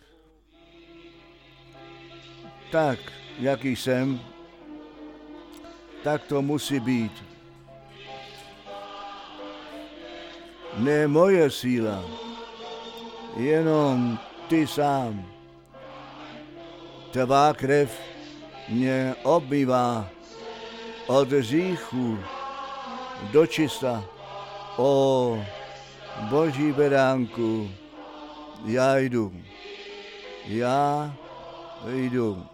Tak, jaký jsem, tak to musí být. Ne moje síla, jenom ty sám. Tvá krev mě obmývá od hříchu do čista. O Boží beránku, já jdu, já jdu.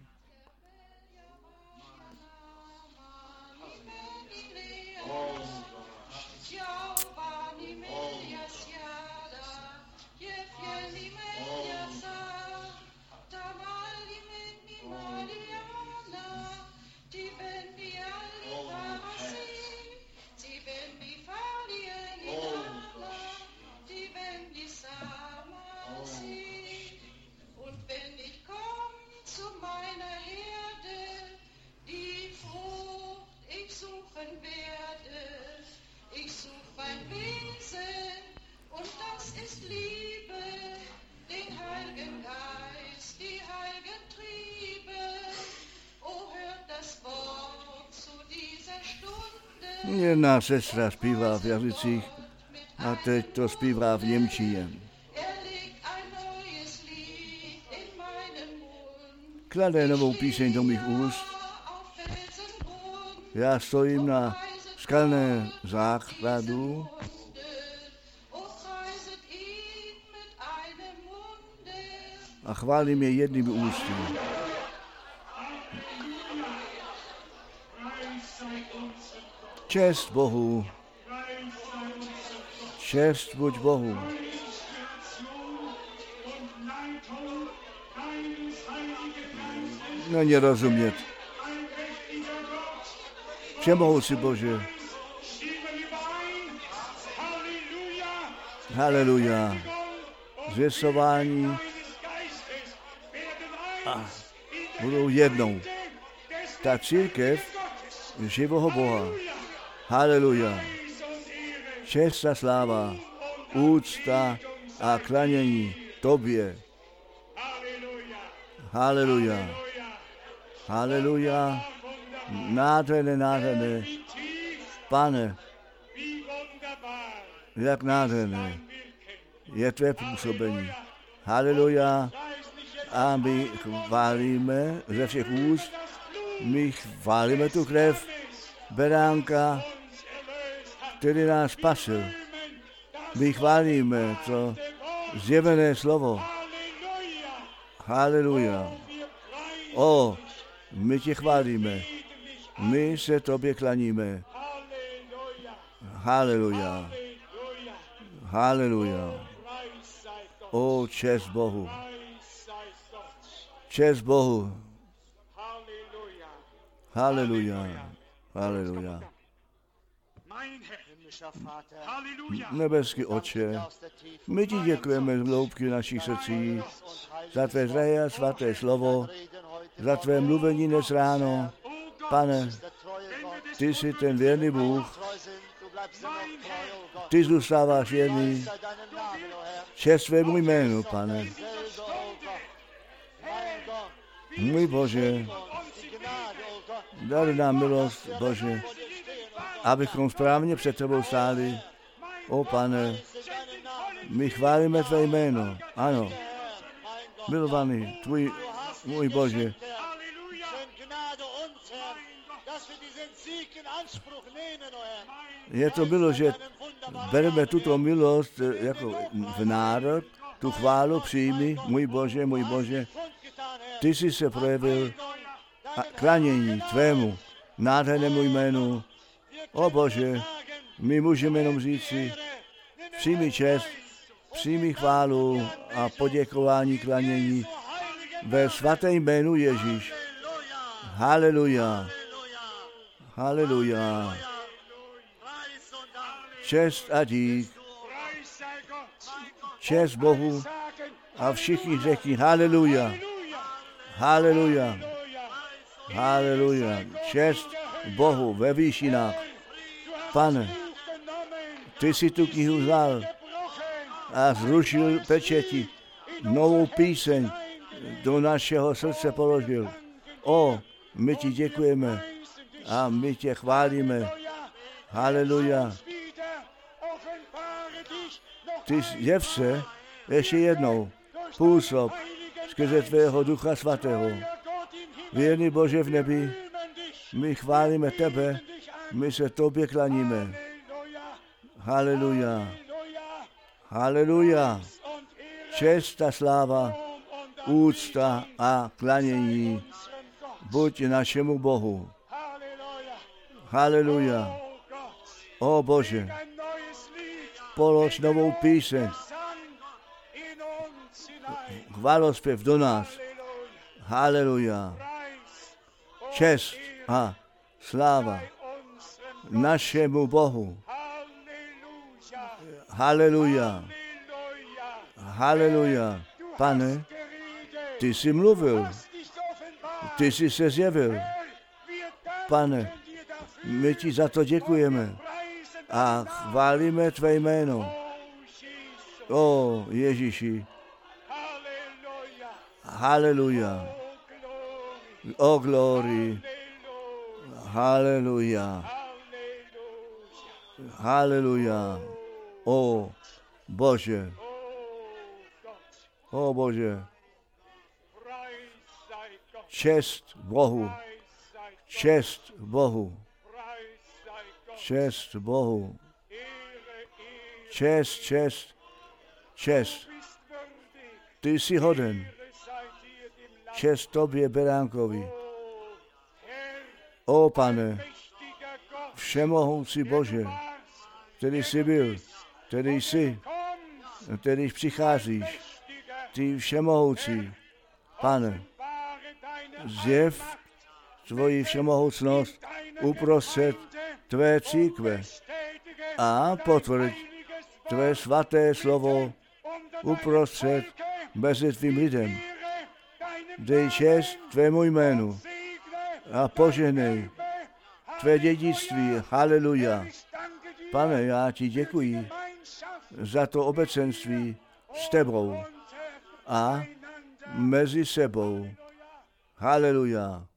Jedna sestra zpívá v jazycích a teď to zpívá v němčině. Klade novou píseň do mých úst. Já stojím na skalné základu a chválím je jednými ústy. Čest Bohu, čest buď Bohu. Není rozumět. Všemohoucí Bože, Haleluja. Zvěstování a budou jednou. Ta církev živoho Boha. Haleluja. Čest a sláva, úcta a klanění tobě. Haleluja. Haleluja. Nádherné, nádherné. Pane, jak nádherné je tvé působení. Haleluja. A my chválíme ze všech úst, my chválíme tu krev beránka, který nás spasil. My chválíme to zjevené slovo. Haleluja. O, my tě chválíme. My se tobě klaníme. Haleluja. Haleluja. O, čest Bohu. Čest Bohu. Haleluja. Haleluja. Nebeský Otče, my ti děkujeme z hloubky našich srdcí za tvé drahé a svaté slovo, za tvé mluvení dnes ráno. Pane, ty jsi ten věrný Bůh, ty zůstáváš věrný. Čest svému jménu, Pane. Můj Bože, dali nám milost, Bože, abychom správně před tebou stáli. O Pane, my chválíme tvé jméno. Ano, milovaný, tvůj, můj Bože. Je to bylo, že bereme tuto milost jako v národ, tu chválu přijmi, můj Bože, můj Bože. Ty jsi se projevil a klanění tvému nádhernému jménu. O Bože, my můžeme jenom říci, přijmi čest, přijmi chválu a poděkování klanění ve svaté jménu Ježíš. Haleluja. Haleluja. Čest a dík. Čest Bohu a všichni řekni haleluja. Haleluja. Haleluja. Čest Bohu ve výšinách. Pane, ty jsi tu knihu vzal a zrušil pečeti. Novou píseň do našeho srdce položil. O, my ti děkujeme a my tě chválíme. Haleluja. Ty jev se ještě jednou působ skrze tvého Ducha Svatého. Věrný Bože v nebi, my chválíme tebe, my se tobě klaníme. Haleluja. Haleluja. Čest a sláva, úcta a klanění buď našemu Bohu. Haleluja. O Bože, polož novou píseň, chválospěv do nás. Haleluja. Čest a sláva našemu Bohu. Haleluja. Haleluja. Pane, ty jsi mluvil, ty jsi se zjevil. Pane, my ti za to děkujeme a chválíme tvé jméno. O Ježíši. Haleluja. O glory. Haleluja. Haleluja. O Bože. O Bože. Čest Bohu. Čest Bohu. Čest Bohu. Čest, čest, čest. Ty jsi hoden. Čest tobě, beránkovi. O Pane, všemohoucí Bože, který jsi byl, který jsi, který přicházíš, ty všemohoucí, Pane, zjev tvoji všemohoucnost uprostřed tvé církve a potvrď tvé svaté slovo uprostřed mezi tvým lidem. Dej čest tvému jménu a požehnej tvé dědictví. Haleluja. Pane, já ti děkuji za to obecenství s tebou a mezi sebou. Haleluja.